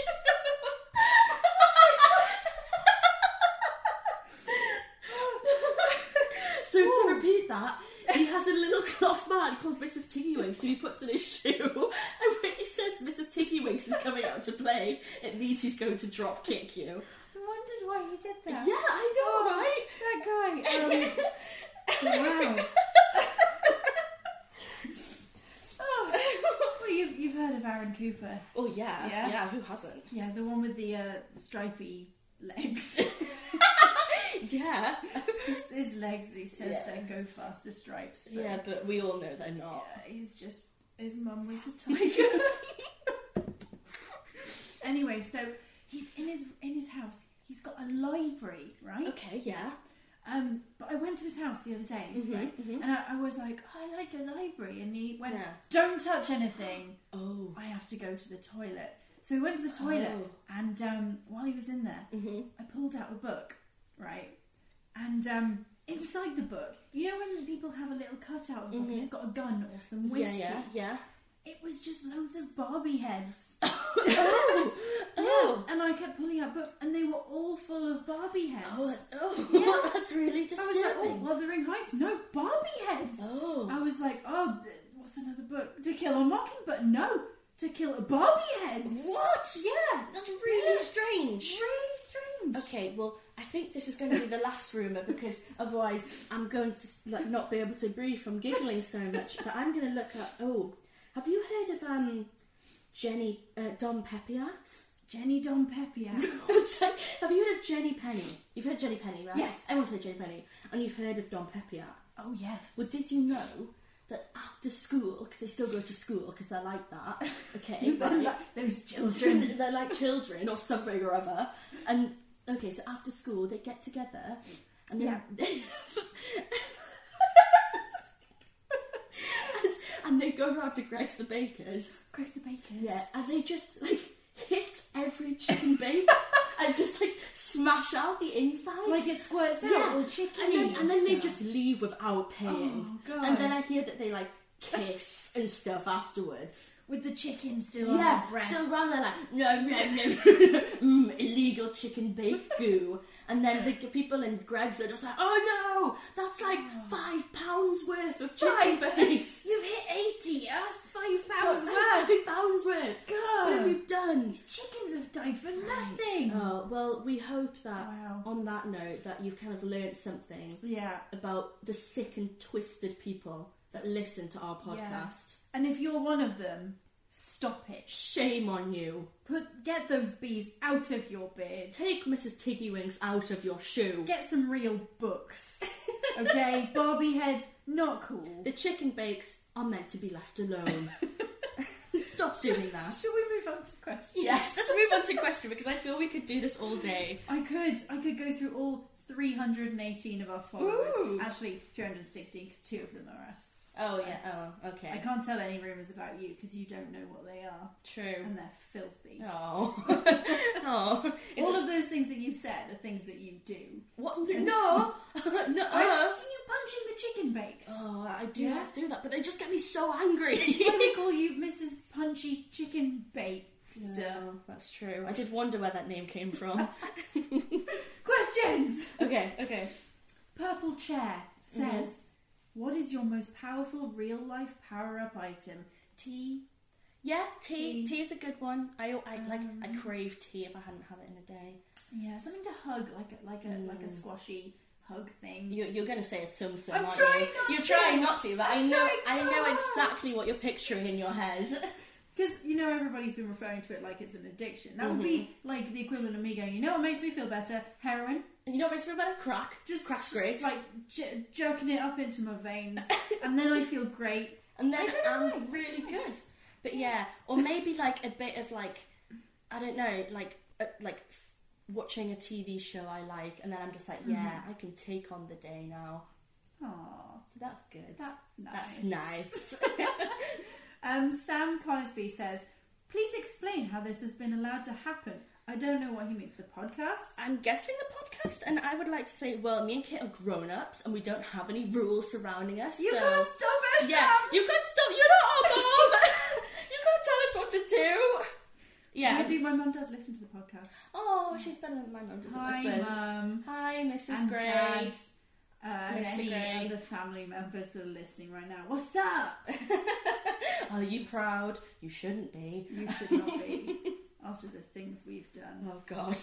So to repeat that, he has a little cloth man called Missus Tiggywinks who he puts in his shoe, and when he says Missus Tiggywinks is coming out to play, it means he's going to drop kick you. I wondered why he did that. Yeah, I know, oh, right? That guy. Um, wow. oh. Well, you've you've heard of Aaron Cooper? Oh yeah, yeah, yeah. Who hasn't? Yeah, the one with the uh, stripy legs. Yeah. his, his legs, he says, yeah. they go faster stripes. But yeah, but we all know they're not. Yeah, he's just, his mum was a tiger. Anyway, so he's in his in his house. He's got a library, right? Okay, yeah. Um, but I went to his house the other day, mm-hmm, right? Mm-hmm. And I, I was like, I like a library. And he went, yeah. don't touch anything. Oh. I have to go to the toilet. So he went to the toilet, oh. and um, while he was in there, mm-hmm. I pulled out a book, right? And um, inside the book, you know when people have a little cutout of a book mm-hmm. and it's got a gun or some whiskey? Yeah, yeah, yeah. It was just loads of Barbie heads. oh, oh. Yeah. And I kept pulling out books, and they were all full of Barbie heads. Oh, oh. Yeah. That's really disturbing. I was like, oh, Wuthering Heights, no Barbie heads. Oh. I was like, oh, what's another book? To Kill a Mockingbird? No, To Kill a Barbie heads. What? Yeah. That's really yeah. strange. Really strange. Okay, well, I think this is going to be the last rumour because otherwise I'm going to like not be able to breathe from giggling so much. But I'm going to look up. Oh, have you heard of um Jenny uh, Dom Peppiat? Jenny Dom Peppiat. Have you heard of Jenny Penny? You've heard Jenny Penny, right? Yes. Everyone's heard Jenny Penny, and you've heard of Dom Peppiat. Oh yes. Well, did you know that after school, because they still go to school because they're like that, okay, right? Like those children. They're like children or something or other, and okay, so after school they get together, and then yeah. and, and they go around to Greg's the Baker's. Greg's the Baker's. Yeah, and they just like hit every chicken bake and just like smash out the inside. Like it squirts out yeah. all chicken. And then, and then they stuff. just leave without paying. Oh, God. And then I hear that they like kiss and stuff afterwards. With the chicken still on Yeah, the breast. still around there like, no, no, no, mm, illegal chicken baked goo. And then the people in Greggs are just like, oh no, that's like five pounds worth of chicken bakes. You've hit eighty, us five pounds That's worth. five pounds worth. God. What have you done? These chickens have died for nothing. Oh, well, we hope that Wow. on that note that you've kind of learnt something Yeah. about the sick and twisted people that listen to our podcast. Yeah. And if you're one of them, stop it. Shame on you. Put get those bees out of your beard. Take Missus Tiggywinks out of your shoe. Get some real books. Okay? Barbie heads, not cool. The chicken bakes are meant to be left alone. Stop doing that. Shall we move on to questions? Yes, let's move on to question because I feel we could do this all day. I could. I could go through all three hundred eighteen of our followers. Ooh. Actually, three hundred sixteen because two of them are us. Oh, So yeah. Oh, okay. I can't tell any rumours about you because you don't know what they are. True. And they're filthy. Oh. Oh. Is All it- of those things that you've said are things that you do. What? No. I've no. seen you punching the chicken bakes. Oh, I do Yeah? not do that, but they just get me so angry. Why we call you Missus Punchy Chicken Bakester? No, that's true. I did wonder where that name came from. Questions! okay, okay. Purple Chair says, what is your most powerful real life power up item? Tea? Yeah, tea. Tea. Tea is a good one. I, I like. I Um, crave tea if I hadn't had it in a day. Yeah, something to hug, like a, like a like a squashy hug thing. You, you're going to say a Tsum Tsum, I'm aren't trying you? not You're to. trying not to, but I'm I know. trying I so know hard. exactly what you're picturing in your head. Because, you know, everybody's been referring to it like it's an addiction. That would be like the equivalent of me going, you know what makes me feel better? Heroin. And you know what makes me feel better? Crack. Just, Crack's just, great. like j- jerking it up into my veins. And then I feel great. And then I don't know I'm why. really good. But yeah, or maybe like a bit of like, I don't know, like uh, like f- watching a T V show I like, and then I'm just like, yeah, I can take on the day now. Aww, So that's good. that's nice. That's nice. Um, Sam Conisby says, please explain how this has been allowed to happen. I don't know what he means. The podcast? I'm guessing the podcast, and I would like to say, well, me and Kit are grown-ups, and we don't have any rules surrounding us. You so... can't stop it, Yeah, Sam! you can't stop. You're not our mom. You can't tell us what to do. Yeah. Maybe my mum does listen to the podcast. Oh, she's better than my mum doesn't Hi, listen. Mum. Hi, Missus And Gray. Dad. Uh, and Mister any Gray. other family members that are listening right now. What's up? Are you proud? You shouldn't be. You should not be. After the things we've done. Oh God.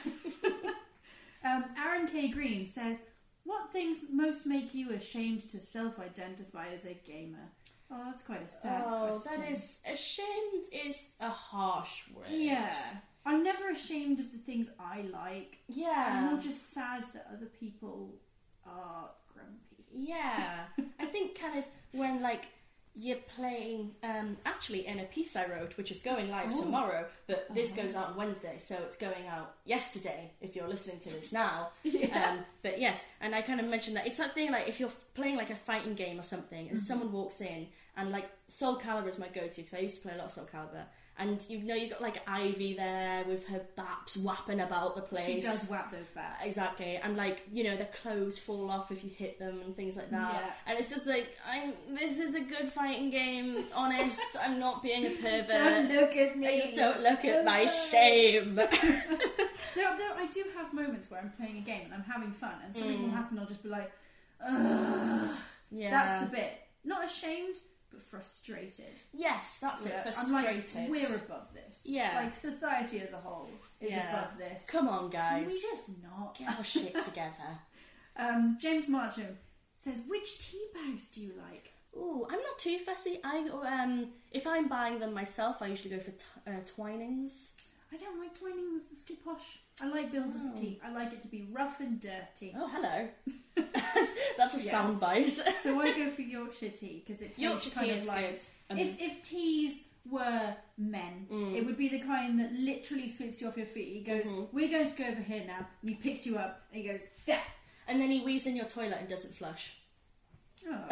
Um, Aaron K. Green says, what things most make you ashamed to self-identify as a gamer? Oh, that's quite a sad Oh, question. that is ashamed is a harsh word. Yeah. I'm never ashamed of the things I like. I'm Yeah. more just sad that other people are grumpy. Yeah. I think kind of when like you're playing um actually in a piece I wrote which is going live Oh. tomorrow, but this Oh. goes out on Wednesday, so it's going out yesterday if you're listening to this now. Yeah. Um but yes, and I kind of mentioned that it's that thing like if you're playing like a fighting game or something and someone walks in and like Soul Calibur is my go-to because I used to play a lot of Soul Calibur. And you know you've got like Ivy there with her baps whapping about the place. She does whap those bats. Exactly, and like you know, their clothes fall off if you hit them and things like that. Yeah. And it's just like, I'm. This is a good fighting game. Honest, I'm not being a pervert. Don't look at me. I- Don't look at my shame. There, there, I do have moments where I'm playing a game and I'm having fun, and something will happen. I'll just be like, "Ugh." Yeah, That's the bit. Not ashamed, but frustrated. yes, that's Yeah, it. I'm Frustrated. like, we're above this. Yeah. Like society as a whole is Yeah. above this. Come on, Can guys, we just not? get our shit together. Um, James Marcham says, which tea bags do you like? Ooh, I'm not too fussy. I um, if I'm buying them myself, I usually go for t- uh, Twinings. I don't like Twinings, it's too posh. I like Builder's Oh. tea. I like it to be rough and dirty. Oh, hello. that's, that's a Yes. sound bite. So I go for Yorkshire tea because it tastes Yorkshire kind tea of is like good. Um, if if teas were men, Mm. it would be the kind that literally sweeps you off your feet. He goes, Mm-hmm. "We're going to go over here now," and he picks you up and he goes, "There." And then he wheezes in your toilet and doesn't flush. Oh.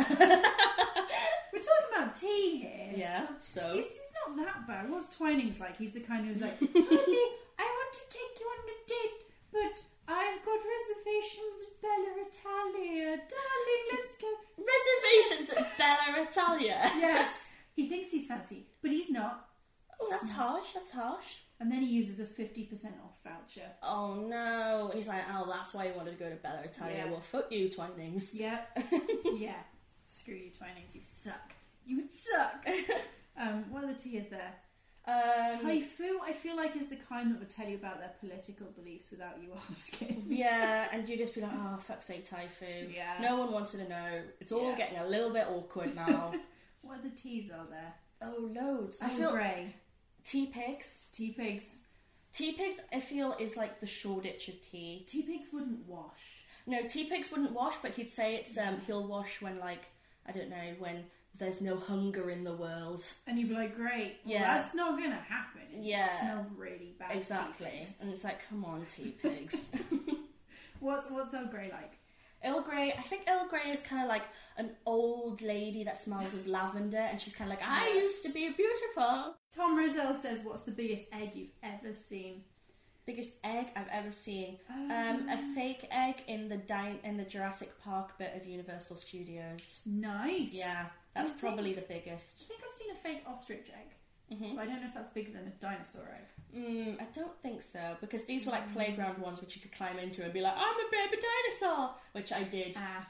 We're talking about tea here. Yeah, so. It's, it's not that bad. What's Twinings like? He's the kind who's like, "Honey, I want to take you on a date, but I've got reservations at Bella Italia. Darling, let's go." Reservations at Bella Italia. Yes. He thinks he's fancy, but he's not. Oh, that's harsh. That's harsh. And then he uses a fifty percent off voucher. Oh no. And he's like, oh, that's why you wanted to go to Bella Italia. Yeah. Well, fuck you, Twinings. Yeah. Yeah. Screw you, Twinings. You suck. You would suck. um, what other tea is there? Um, Taifu, I feel like, is the kind that would tell you about their political beliefs without you asking. Yeah, and you just be like, oh, fuck's sake, Taifu. Yeah. No one wanted to know. It's all Yeah. getting a little bit awkward now. What other teas are there? Oh, loads. I Earl feel Grey. tea pigs. Tea pigs. Tea pigs, I feel, is like the Shoreditch of tea. Tea pigs wouldn't wash. No, tea pigs wouldn't wash, but he'd say it's um he'll wash when, like, I don't know, when there's no hunger in the world. And you'd be like, great. Well, Yeah. that's not going to happen. It Yeah. smells really bad. Exactly. Tea pigs. And it's like, come on, tea pigs. What's, what's Earl Grey like? Earl Grey, I think Earl Grey is kind of like an old lady that smells of lavender, and she's kind of like, I Yeah. used to be beautiful. Tom Roselle says, what's the biggest egg you've ever seen? Biggest egg I've ever seen. Um, Um, a fake egg in the di- in the Jurassic Park bit of Universal Studios. Nice. Yeah, that's I think- probably the I biggest. think I've seen a fake ostrich egg. Mhm. But I don't know if that's bigger than a dinosaur egg. Mm, I don't think so, because these were like playground ones which you could climb into and be like, I'm a baby dinosaur, which I did Ah.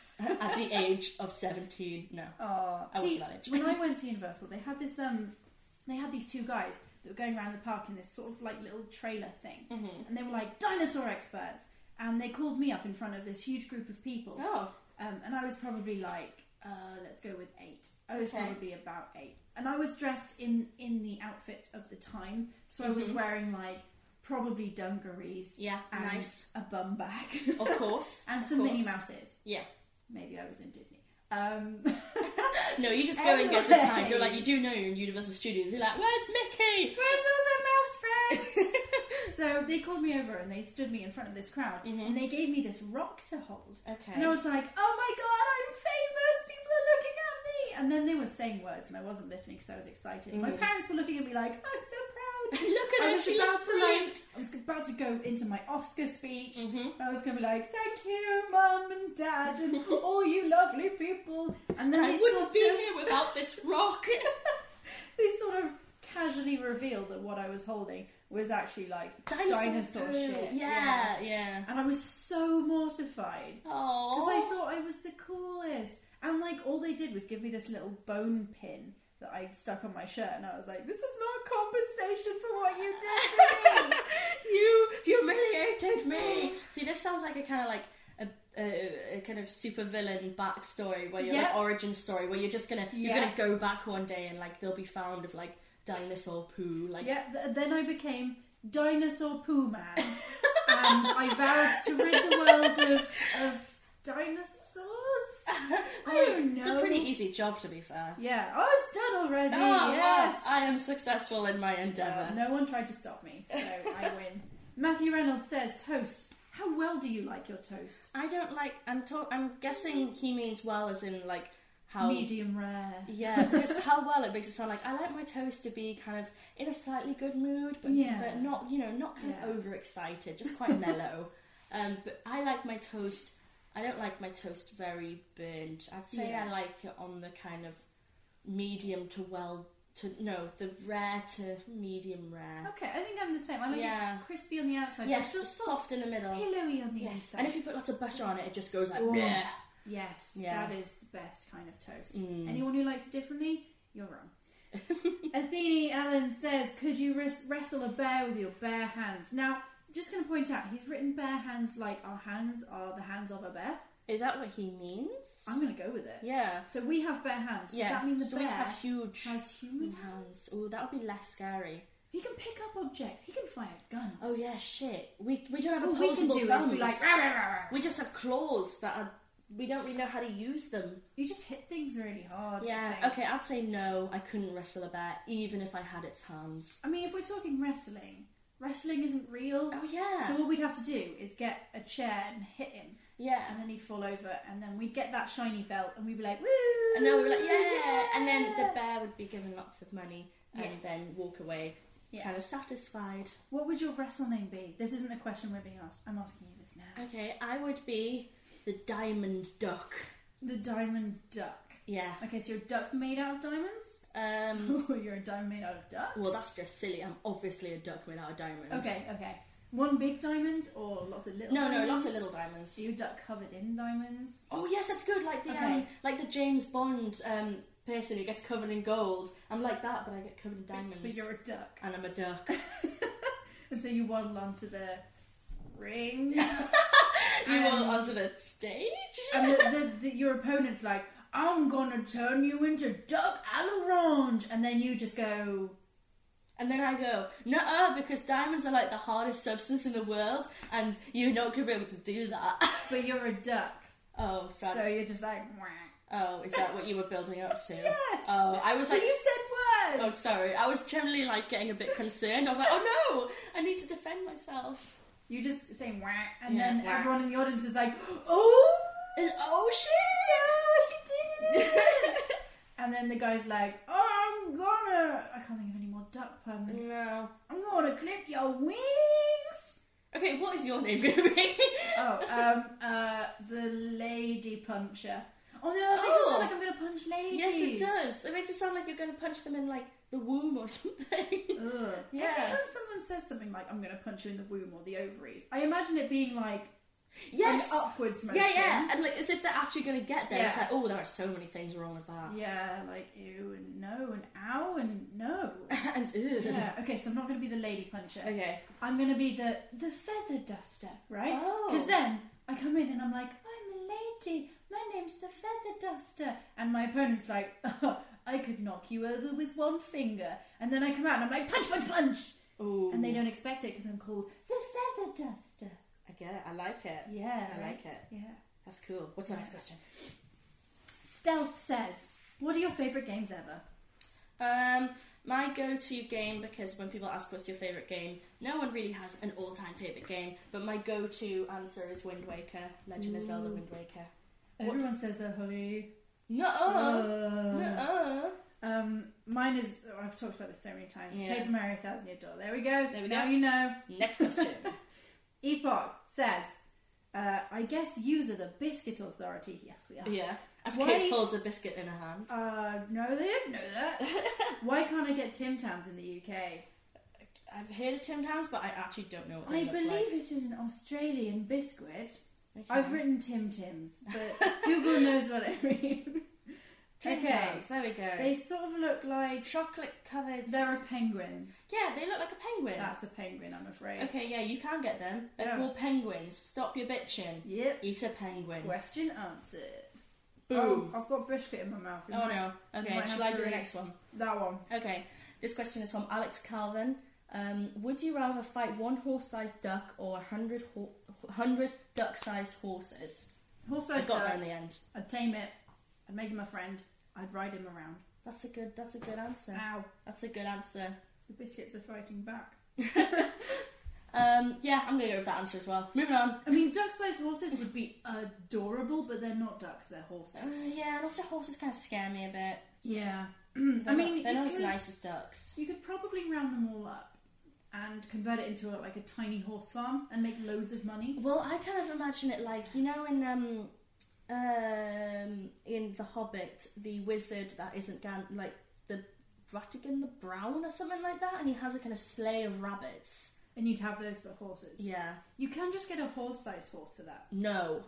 at the age of seventeen. No. Oh, I was see, that age. when I went to Universal, they had this um, they had these two guys that were going around the park in this sort of like little trailer thing, Mhm. and they were like dinosaur experts, and they called me up in front of this huge group of people, Oh. um, and I was probably like, uh, let's go with eight. I was Okay. probably about eight, and I was dressed in in the outfit of the time, so I was Mhm. wearing like probably dungarees, Yeah, and nice. a bum bag, Of course. and of some course. Minnie Mouses. Yeah. Maybe I was in Disney. Um, No, you just go and get the time. Anyway. You're like, you do know you're in Universal Studios. You're like, where's Mickey? Where's all the mouse friends? So they called me over and they stood me in front of this crowd, Mhm. and they gave me this rock to hold. Okay. And I was like, oh my god, I'm famous! People are looking at me! And then they were saying words and I wasn't listening because I was excited. My Mhm. parents were looking at me like, I'm so proud! Look at I her, was she about looks to brilliant. like, I was about to go into my Oscar speech. Mhm. I was going to be like, thank you, mum and dad, and all you lovely people. And then I they wouldn't sort be of, here without this rock. they sort of casually revealed that what I was holding was actually like Dinosaur, dinosaur, poo. shit. Yeah, yeah. And I was so mortified Oh. because I thought I was the coolest. And like all they did was give me this little bone pin that I stuck on my shirt, and I was like, "This is not compensation for what you did to me." You humiliated me. See, this sounds like a kind of like a, a, a kind of super villain backstory, where you're Yeah. like origin story, where you're just gonna you're Yeah. gonna go back one day and like they'll be found of like dinosaur poo, like Yeah. Th- then I became Dinosaur Poo Man, and I vowed to rid the world of of dinosaurs. I don't know. It's a pretty easy job, to be fair. Yeah. Oh, it's done already. Oh, yes. wow. I am successful in my endeavour. Uh, no one tried to stop me, so I win. Matthew Reynolds says, toast. How well do you like your toast? I don't like. I'm. To- I'm guessing he means well, as in like how. Medium rare. Yeah, because how well it makes it sound like I like my toast to be kind of in a slightly good mood, but Yeah. but not you know not kind Yeah. of overexcited, just quite mellow. um, but I like my toast. I don't like my toast very burnt. I'd say Yeah. I like it on the kind of medium to well to no the rare to medium rare. Okay, I think I'm the same. I like Yeah. it crispy on the outside, Yes, but still just soft, soft in the middle. pillowy on the Yes, inside. and if you put lots of butter on it, it just goes like Oh. bleh. Yes, Yeah. that is the best kind of toast. Mm. Anyone who likes it differently, you're wrong. Athene Allen says, could you res- wrestle a bear with your bare hands? Now, I'm just going to point out, he's written bare hands like our hands are the hands of a bear. Is that what he means? I'm going to go with it. Yeah. So we have bare hands. Does Yeah. that mean the so bear we have huge has human hands? hands. Oh, that would be less scary. He can pick up objects. He can fire guns. Oh yeah, shit. We we don't have All we can opposable do thumbs. is be like, "Rah, rah, rah, rah." we just have claws that are. We don't really know how to use them. You just hit things really hard. I Yeah. think. Okay, I'd say no. I couldn't wrestle a bear, even if I had its hands. I mean, if we're talking wrestling, wrestling isn't real. Oh yeah. So what we'd have to do is get a chair and hit him, yeah. and then he'd fall over, and then we'd get that shiny belt, and we'd be like, woo! And then we'd be like, yeah. And then the bear would be given lots of money, and Yeah. then walk away, Yeah. kind of satisfied. What would your wrestle name be? This isn't a question we're being asked. I'm asking you this now. Okay, I would be the Diamond Duck. The Diamond Duck. Yeah. Okay, so you're a duck made out of diamonds? Um, Or you're a diamond made out of ducks? well, that's just silly. I'm obviously a duck made out of diamonds. Okay, okay. One big diamond or lots of little No, diamonds? no, lots of little diamonds. So you're a duck covered in diamonds? Oh yes, that's good. Like the Okay. um, like the James Bond um person who gets covered in gold. I'm like that, but I get covered in diamonds. But you're a duck. and I'm a duck. And so you waddle onto the ring. You Um, want onto the stage? And the, the, the, your opponent's like, I'm gonna turn you into Duck à l'orange. And then you just go, And then I go, nuh-uh, because diamonds are like the hardest substance in the world, and you're not going to be able to do that. but you're a duck. Oh, sorry. So you're just like, wah. Oh, is that what you were building up to? Yes. Oh, I was So like... you said Oh, words. sorry. I was generally, like, getting a bit concerned. I was like, oh, no, I need to defend myself. You just say wah, and Yeah, then wah. everyone in the audience is like, oh, And, oh, shit! she did it. And then the guy's like, oh, I'm gonna, I can't think of any more duck puns. No. I'm gonna clip your wings. Okay, what is your name going to be? Oh, um, uh, the lady puncher. Oh no, that makes it Oh. sound like I'm gonna punch ladies. Yes, it does. It makes it sound like you're going to punch them in, like, the womb or something. Ugh. Yeah. Every time someone says something like, I'm gonna punch you in the womb or the ovaries, I imagine it being like Yes! an upwards motion. Yeah, yeah, and like as if they're actually going to get there. It's Yeah. like, oh, there are so many things wrong with that. Yeah, like ew and no and ow and no. and ew. Yeah, okay, so I'm not gonna be the lady puncher. Okay. I'm gonna be the the feather duster, right? Oh. Because then I come in and I'm like, I'm a lady. My name's the feather duster, and my opponent's like, oh, I could knock you over with one finger. And then I come out and I'm like, punch, punch, punch. Ooh. And they don't expect it because I'm called the feather duster. I get it. I like it. Yeah, I right? like it. Yeah. That's cool. What's the next question? Stealth says, what are your favourite games ever? Um, my go-to game, because when people ask what's your favourite game, no one really has an all-time favourite game, but my go-to answer is Wind Waker, Legend of Zelda Wind Waker. Everyone says they're holy. Nuh-uh. Uh, Nuh-uh. Um, mine is, oh, I've talked about this so many times. Yeah. Paper Mario Thousand Year Door. There we go. There we now go. you know. Next question. Epoch says, uh, I guess yous are the biscuit authority. Yes, we are. Yeah. As Why- Kate holds a biscuit in her hand. Uh, no, they didn't know that. Why can't I get Tim Tams in the U K? I've heard of Tim Tams, but I actually don't know what they I look believe like. it is an Australian biscuit. Okay. I've written Tim Tams, but Google knows what I mean. Tim Okay. Tams, there we go. They sort of look like Chocolate covered. they're a penguin. Yeah, they look like a penguin. That's a penguin, I'm afraid. Okay, yeah, you can get them. They're Yeah. called penguins. Stop your bitching. Yep. Eat a penguin. Question answered. Boom. Oh, I've got biscuit in my mouth. We Oh might- no. Okay, might have shall I to do the read next one? That one. Okay, this question is from Alex Calvin. Um, would you rather fight one horse-sized duck or a hundred ho- hundred duck-sized horses? I Horse-sized got there duck. in the end. I'd tame it. I'd make him a friend. I'd ride him around. That's a good. That's a good answer. Ow. That's a good answer. The biscuits are fighting back. Um, yeah, I'm gonna go with that answer as well. Moving on. I mean, duck-sized horses would be adorable, but they're not ducks, they're horses. Uh, yeah, and also horses kind of scare me a bit. Yeah. They're I mean, not, they're you not as could- nice as ducks. You could probably round them all up and convert it into a, like a tiny horse farm and make loads of money. Well, I kind of imagine it like, you know, in um, um, in The Hobbit, the wizard that isn't Gan- like the Ratigan the Brown or something like that, and he has a kind of sleigh of rabbits. And you'd have those for horses. Yeah. You can just get a horse-sized horse for that. No.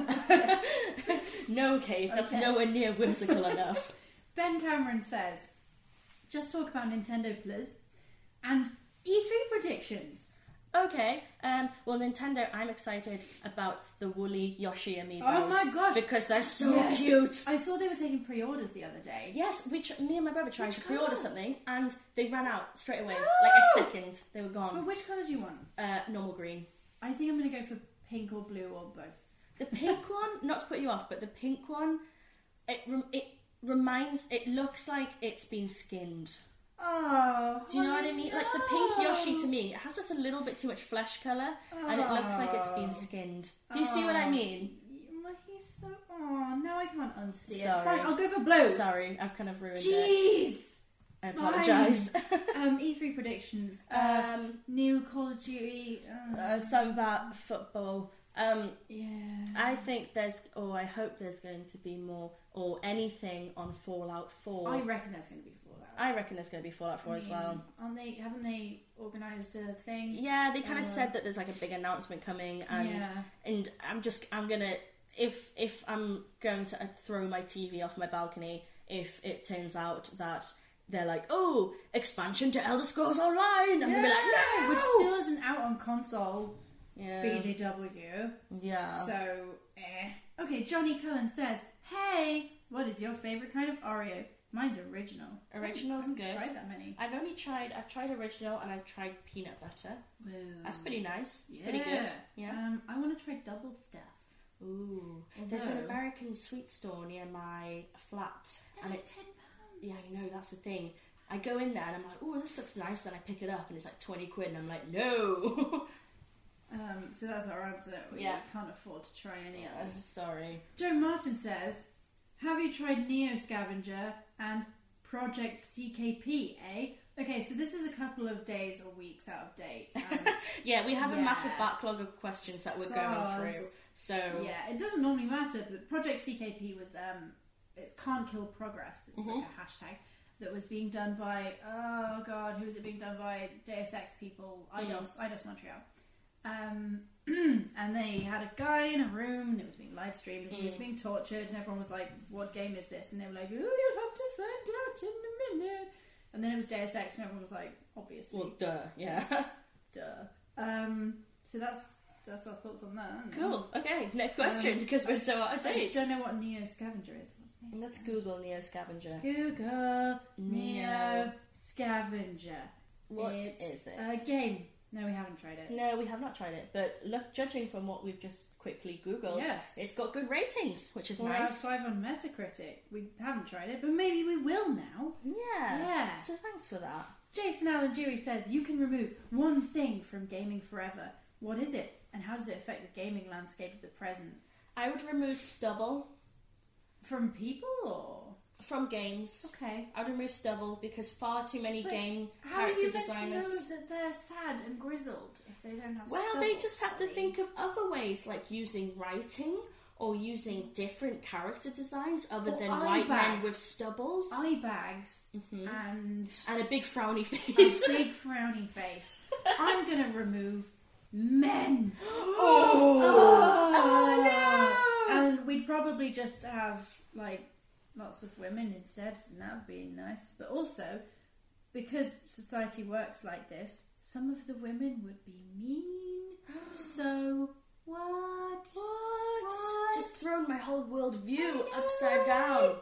No, Kate, that's Okay. nowhere near whimsical enough. Ben Cameron says, just talk about Nintendo Plus and E three predictions. Okay, um, well, Nintendo, I'm excited about the woolly Yoshi amiibos. Oh my gosh. Because they're so Yes. cute. I saw they were taking pre-orders the other day. Yes, we tr- me and my brother tried Which to pre-order colour? something, and they ran out straight away. Oh! Like a second, they were But gone. which colour do you want? Uh, normal green. I think I'm going to go for pink or blue or both. The pink one, not to put you off, but the pink one, it rem- it reminds, it looks like it's been skinned. Oh, Do you know what I mean? Like the pink Yoshi to me, it has just a little bit too much flesh colour, and it looks like it's been skinned. Do you see what I mean? He's so. Oh, now I can't unsee it. Sorry. Fine, I'll go for blue. Sorry, I've kind of ruined it. Jeez. I Fine. apologise. um, E three predictions. Uh, um, new Call of Duty. Uh, uh, something about football. Um, Yeah. I think there's, or I hope there's going to be more, or anything on Fallout four. I reckon there's going to be Fallout. I reckon there's going to be Fallout four I as mean, well. Aren't they? Haven't they organised a thing? Yeah, they kind of Uh, said that there's like a big announcement coming, and Yeah. and I'm just I'm gonna if if I'm going to throw my T V off my balcony if it turns out that they're like, oh, expansion to Elder Scrolls Online, I'm gonna be like, no, which still isn't out on console. yeah, B D W. yeah. So, eh. Okay, Johnny Cullen says, "Hey, what is your favourite kind of Oreo?" Mine's original. Original's I haven't good. tried that many. I've only tried I've tried original and I've tried peanut butter. Ooh. That's pretty nice. It's Yeah. pretty good. Yeah. Um, I want to try double stuff. Ooh. There's an Although- American sweet store near my flat, They're and like it ten pounds. yeah, I know, that's the thing. I go in there and I'm like, oh, this looks nice. Then I pick it up and it's like twenty quid, and I'm like, no. Um, so that's our answer. We Yeah. can't afford to try any yeah, others. sorry. Joe Martin says, "Have you tried Neo Scavenger and Project C K P, eh?" Okay, so this is a couple of days or weeks out of date. Um, Yeah, we have a Yeah. massive backlog of questions that we're going Soz. through. So yeah, it doesn't normally matter, but Project C K P was, um, it's Can't Kill Progress. It's like a hashtag that was being done by, oh god, who was it being done by? Deus Ex people, Eidos, Eidos Montreal. Um, and they had a guy in a room and it was being live streamed and he was being tortured and everyone was like, what game is this? And they were like, oh, you'll have to find out in a minute. And then it was Deus Ex and everyone was like, obviously. well, duh, yeah. Duh. Um, so that's that's our thoughts on that. isn't it? Cool. Okay, next question Um, because we're so out of I date. don't know what Neo Scavenger is. What's Neo Let's Scavenger? Google Neo Scavenger. Google Neo Neo. Scavenger. What it's is it? A game. No, we haven't tried it. No, we have not tried it, but look, judging from what we've just quickly Googled, Yes. it's got good ratings, which is Four out of nice. five on Metacritic. We haven't tried it, but maybe we will now. Yeah. Yeah. So thanks for that. Jason Allen Dewey says you can remove one thing from gaming forever. What is it, and how does it affect the gaming landscape of the present? I would remove stubble From people, or from games. okay? I'd remove stubble because far too many But game How are character you meant to know designers. that they're sad and grizzled if they don't have? Well, they stubble, just have to Ollie? think of other ways, like using writing or using different character designs other Or than eye white men bags. with stubble eye bags and and a big frowny a face. big frowny face. I'm gonna remove men. Oh, no! And we'd probably just have like lots of women instead, and that would be nice. But also, because society works like this, some of the women would be mean. So what? What? What? Just thrown my whole world view I know, upside down.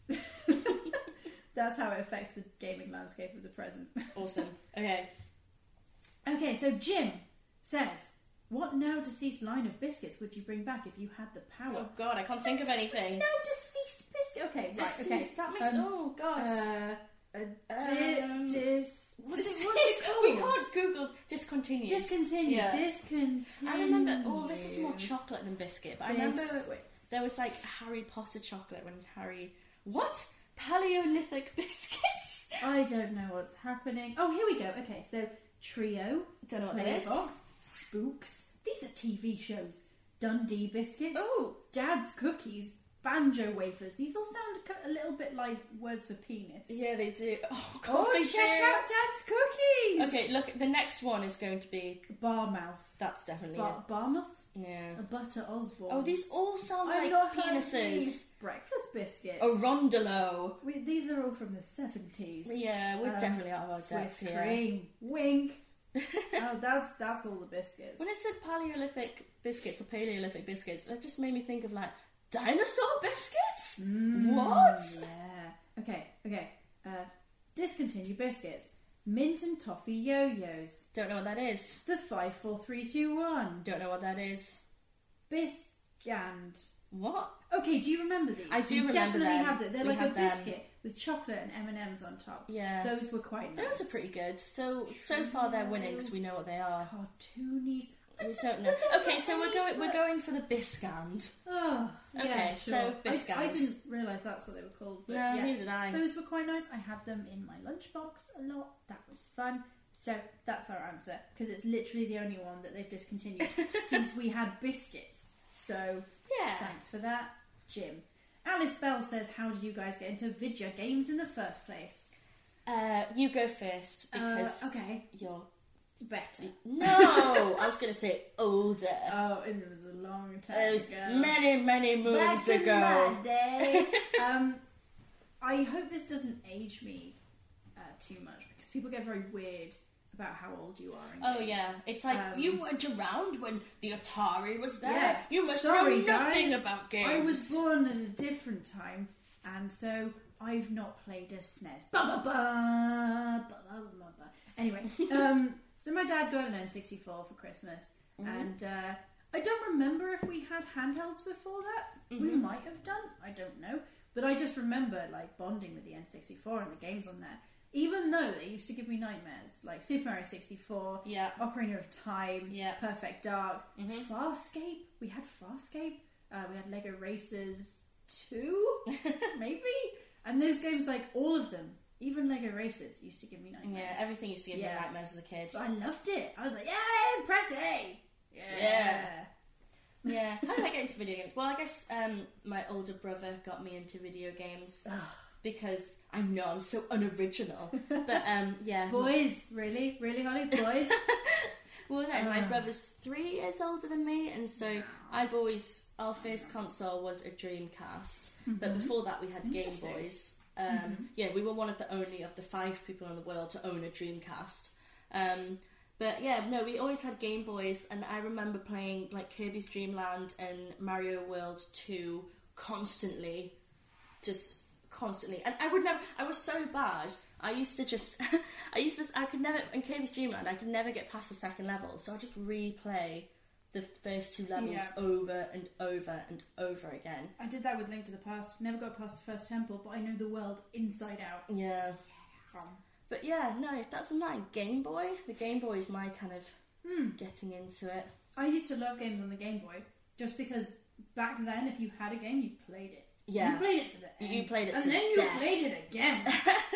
That's how it affects the gaming landscape of the present. Awesome. Okay. Okay, so Jim says, what now deceased line of biscuits would you bring back if you had the power? Oh god, I can't think of anything. Now deceased biscuit. Okay, right. Deceased, Okay. that makes. Um, oh gosh. Uh, a di- Um, dis. What's it, Deceased- what's it we called? can't Google discontinued. Discontinued. Yeah. Discontinued. I remember. Oh, this is more chocolate than biscuit, but I remember Biscuits. there was like Harry Potter chocolate when Harry. What? Paleolithic biscuits? I don't know what's happening. Oh, here we go. Okay, so Trio, Don't know what that is. Playbox, Spooks. These are T V shows. Dundee biscuits. Oh, Dad's cookies. Banjo wafers. These all sound co- a little bit like words for penis. yeah, they do. Oh god, Oh, they check do. out Dad's cookies. Okay, look. The next one is going to be. Barmouth. That's definitely Bar- Barmouth. it. Yeah. A Butter Osborne. Oh, these all sound I've like not heard of penises. these. Breakfast biscuits. A rondelo. We, these are all from the seventies. Yeah, we're Um, definitely out of our Swiss depths here. cream. Wink. Oh, that's that's all the biscuits. When I said Paleolithic biscuits or Paleolithic biscuits, that just made me think of like dinosaur biscuits. What? Yeah. Okay. Okay. Uh, discontinue biscuits. Mint and toffee yo-yos. Don't know what that is. The five, four, three, two, one. Don't know what that is. Biscand. What? Okay, do you remember these? I do We remember definitely them. have them. They're We like a had them. biscuit with chocolate and M and M's on top. Yeah. Those were quite nice. Those are pretty good. So so far they're winning because we know what they are. Cartoonies. We don't know. Okay, so we're going we're going for the Biscand. Oh, Okay, yeah, so sure. I, biscuits. I didn't realise that's what they were called. But No, yeah. neither did I. Those were quite nice. I had them in my lunchbox a lot. That was fun. So that's our answer, because it's literally the only one that they've discontinued since we had biscuits. So Yeah. thanks for that, Jim. Alice Bell says, how did you guys get into video games in the first place? Uh, you go first, because Uh, okay, you're... better. No! I was going to say older. Oh, and it was a long time It was ago. many, many moons Back ago. in my day. um, I hope this doesn't age me uh, too much, because people get very weird about how old you are in Oh games. yeah, it's like Um, you weren't around when the Atari was there. Yeah. You must Sorry, know nothing guys. about games. I was born at a different time, and so I've not played a S N E S. Ba ba ba ba ba ba ba. Anyway, um, so my dad got an N sixty-four for Christmas, Mm-hmm. and uh, I don't remember if we had handhelds before that. Mm-hmm. We might have done. I don't know, but I just remember like bonding with the N sixty-four and the games on there. Even though they used to give me nightmares, like Super Mario sixty-four, Yeah. Ocarina of Time, Yeah. Perfect Dark, Mhm. Farscape. We had Farscape. Uh, we had Lego Racers two, maybe. And those games, like all of them, even Lego Racers, used to give me nightmares. Yeah, everything used to give Yeah. me nightmares as a kid. But I loved it. I was like, yeah, press A. Yeah. Yeah. Yeah. How did I get into video games? Well, I guess um, my older brother got me into video games because I know I'm so unoriginal. But um, yeah. Boys, really, really, Holly, boys. Well, no, my Ah. brother's three years older than me, and so I've always, our first console was a Dreamcast, but before that we had Game Interesting. Boys. Um, Yeah, we were one of the only of the five people in the world to own a Dreamcast. Um, but yeah, no, we always had Game Boys, and I remember playing like Kirby's Dream Land and Mario World two constantly, just constantly. And I would never, I was so bad. I used to just, I used to, I could never, in Kirby's Dream Land, I could never get past the second level, so I just replay the first two levels Yeah. over and over and over again. I did that with Link to the Past. Never got past the first temple, but I know the world inside out. Yeah. But yeah, no, that's my Game Boy. The Game Boy is my kind of Hmm. getting into it. I used to love games on the Game Boy, just because back then, if you had a game, you played it. Yeah. You played it to the end. You played it and to then you death. played it again.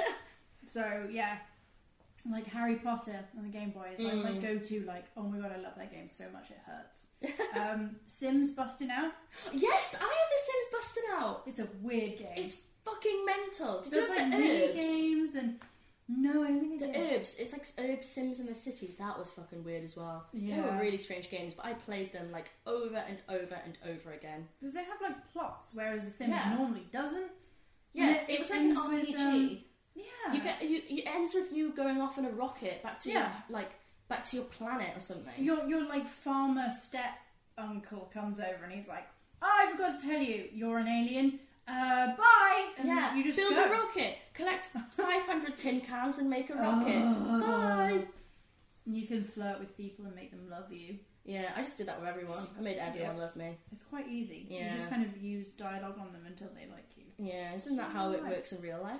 So, yeah. Like Harry Potter on the Game Boy is like Mm. my go-to, like, oh my god, I love that game so much it hurts. um, Sims Busting Out. Yes, I had The Sims Busting Out. It's a weird game. It's fucking mental. Did There's you like have the mini herbs? games and no, I don't think I The did. herbs. It's like Herb Sims in the City. That was fucking weird as well. They Yeah. were really strange games, but I played them like over and over and over again. Because they have like plots, whereas The Sims Yeah. normally doesn't. Yeah, And it was like an ends R P G. with, um, Yeah. You get you. It ends with you going off in a rocket back to Yeah. your, like back to your planet or something. Your your like farmer step uncle comes over and he's like, "Oh, I forgot to tell you, you're an alien. Uh, bye." And Yeah, you just build go. a rocket, collect five hundred tin cans and make a rocket. Oh. Bye. And you can flirt with people and make them love you. Yeah, I just did that with everyone. I made everyone Yeah. love me. It's quite easy. Yeah. You just kind of use dialogue on them until they like you. Yeah, isn't that how it Right. works in real life?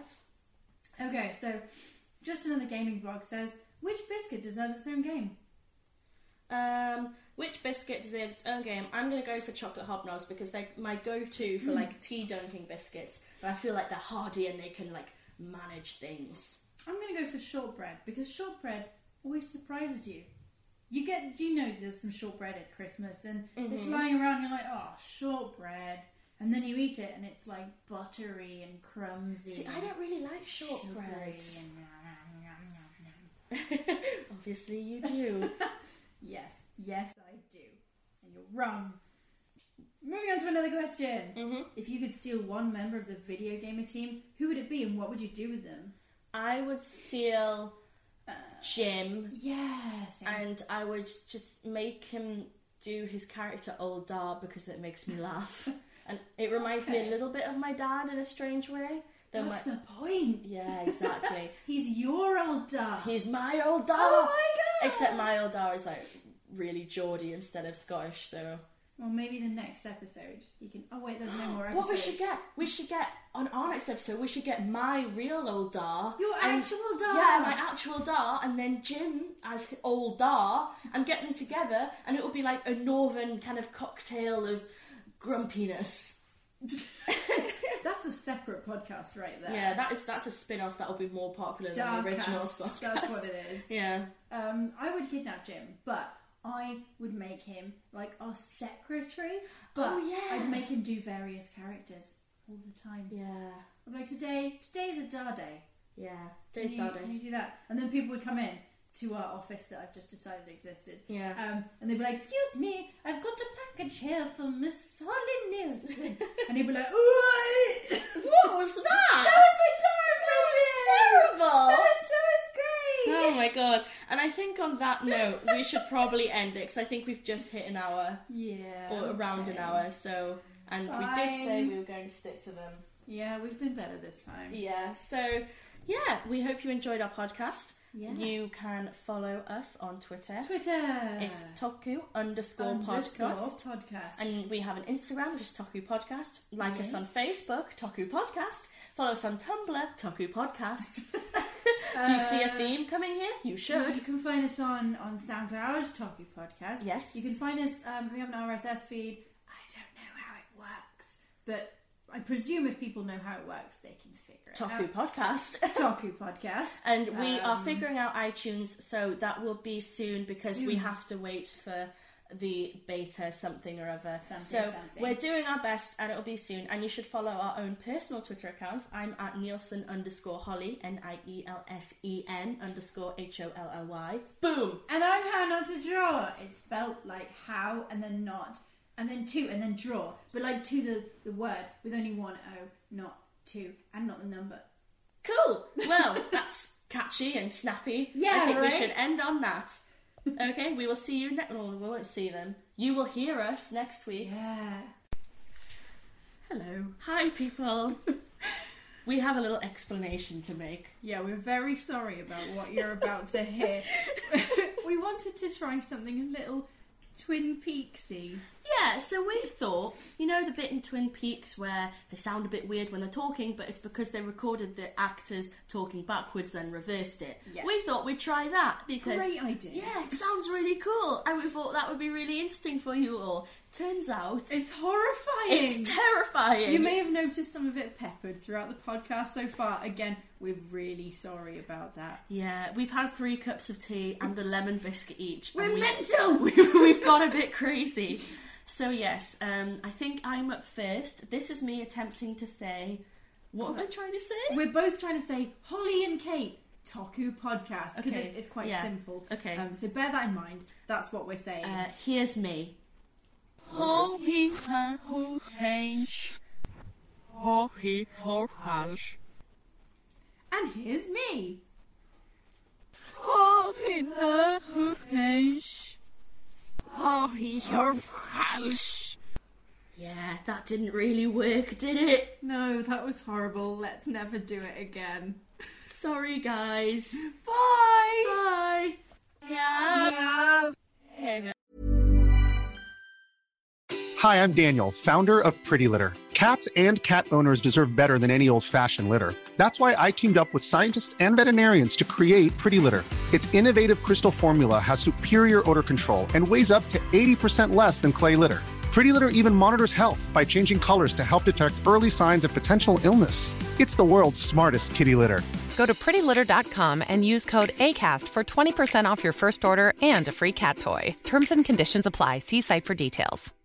Okay, so just another gaming blog says, which biscuit deserves its own game? Um, which biscuit deserves its own game? I'm going to go for chocolate hobnobs because they're my go-to for like tea dunking biscuits. But I feel like they're hardy and they can like manage things. I'm going to go for shortbread because shortbread always surprises you. You get, you know, there's some shortbread at Christmas and it's lying around. And you're like, oh, shortbread, and then you eat it and it's like buttery and crumbsy. See, I don't really like shortbread. sugary and- Obviously, you do. Yes, yes, I do, and you're wrong. Moving on to another question. Mm-hmm. If you could steal one member of the video gamer team, who would it be, and what would you do with them? I would steal Jim, Yes, and I would just make him do his character Old Dar because it makes me laugh, and it reminds me Okay. a little bit of my dad in a strange way. Though that's my- the point. Yeah, exactly. He's your old dad. He's my Old Dar. Oh my god! Except my Old Dar is like really Geordie instead of Scottish, so. Well, maybe the next episode you can. Oh wait, there's no more episodes. What we should get? We should get on our next episode. We should get my real Old Dar. Your and- actual Dar. Yeah, my actual Dar, and then Jim as Old Dar, and get them together, and it will be like a northern kind of cocktail of grumpiness. That's a separate podcast right there. Yeah, that is that's a spin-off that will be more popular Dark than the original Cast, podcast. That's what it is. Yeah. Um, I would kidnap Jim, but I would make him like our secretary. But Oh, yeah. I'd make him do various characters all the time. Yeah. I'm like, today, today's a Dar day. Yeah. Can Dave's you, Daddy. can you do that? And then people would come in to our office that I've just decided existed. Yeah. Um, and they'd be like, excuse me, I've got a package here for Miss Holly Nielsen. And he'd be like, ooh, What was that? that was my Dar present! terrible. That was, that was great! Oh my god. And I think on that note, we should probably end it because I think we've just hit an hour Yeah. or around okay. an hour. So, and we did say Fine. we were going to stick to them. Yeah, we've been better this time. Yeah. So, yeah, we hope you enjoyed our podcast. Yeah. You can follow us on Twitter. Twitter. It's Toku underscore, Underscore podcast. podcast. And we have an Instagram, which is Toku Podcast. Like us Yes. on Facebook, Toku Podcast. Follow us on Tumblr, Toku Podcast. Do you see a theme coming here? You should. You can find us on, on SoundCloud, Toku Podcast. Yes. You can find us, um, we have an R S S feed. I don't know how it works, but I presume if people know how it works, they can figure it Toku out. Podcast. Toku Podcast. And we are Um, figuring out iTunes, so that will be soon because we Soon. have to wait for the beta something or other. Something, so something. we're doing our best and it'll be soon. And you should follow our own personal Twitter accounts. I'm at Nielsen underscore Holly, N I E L S E N underscore H O L L Y. Boom! And I'm How Not to Draw. It's spelled like how and then not, and then to, and then draw. But like to the, the word with only one O, not two, and not the number. Cool! Well, that's catchy and snappy. Yeah, I think right? we should end on that. Okay, we will see you next... Well, we won't see them. You will hear us next week. Yeah. Hello. Hi, people. We have a little explanation to make. Yeah, we're very sorry about what you're about to hear. We wanted to try something a little Twin Peaksy. Yeah, so we thought, you know the bit in Twin Peaks where they sound a bit weird when they're talking, but it's because they recorded the actors talking backwards and reversed it. Yeah. We thought we'd try that because... Great idea. Yeah, it sounds really cool. And we thought that would be really interesting for you all. Turns out... It's horrifying. It's terrifying. You may have noticed some of it peppered throughout the podcast so far. Again, we're really sorry about that. Yeah, we've had three cups of tea and a lemon biscuit each. We're and we- mental! We've, we've got a bit crazy. So yes, um, I think I'm up first. This is me attempting to say... What am I trying to say? We're both trying to say Holly and Kate, Toku Podcast, because Okay, it's, it's quite yeah. simple. Okay. Um, so bear that in mind. That's what we're saying. Uh, here's me. Holy who change. Holy for house. and here's me. Holy who change. Holy your house. Yeah, that didn't really work, did it? No, that was horrible. Let's never do it again. Sorry, guys. Bye! Bye. Yeah. Hi, I'm Daniel, founder of Pretty Litter. Cats and cat owners deserve better than any old-fashioned litter. That's why I teamed up with scientists and veterinarians to create Pretty Litter. Its innovative crystal formula has superior odor control and weighs up to eighty percent less than clay litter. Pretty Litter even monitors health by changing colors to help detect early signs of potential illness. It's the world's smartest kitty litter. Go to pretty litter dot com and use code ACAST for twenty percent off your first order and a free cat toy. Terms and conditions apply. See site for details.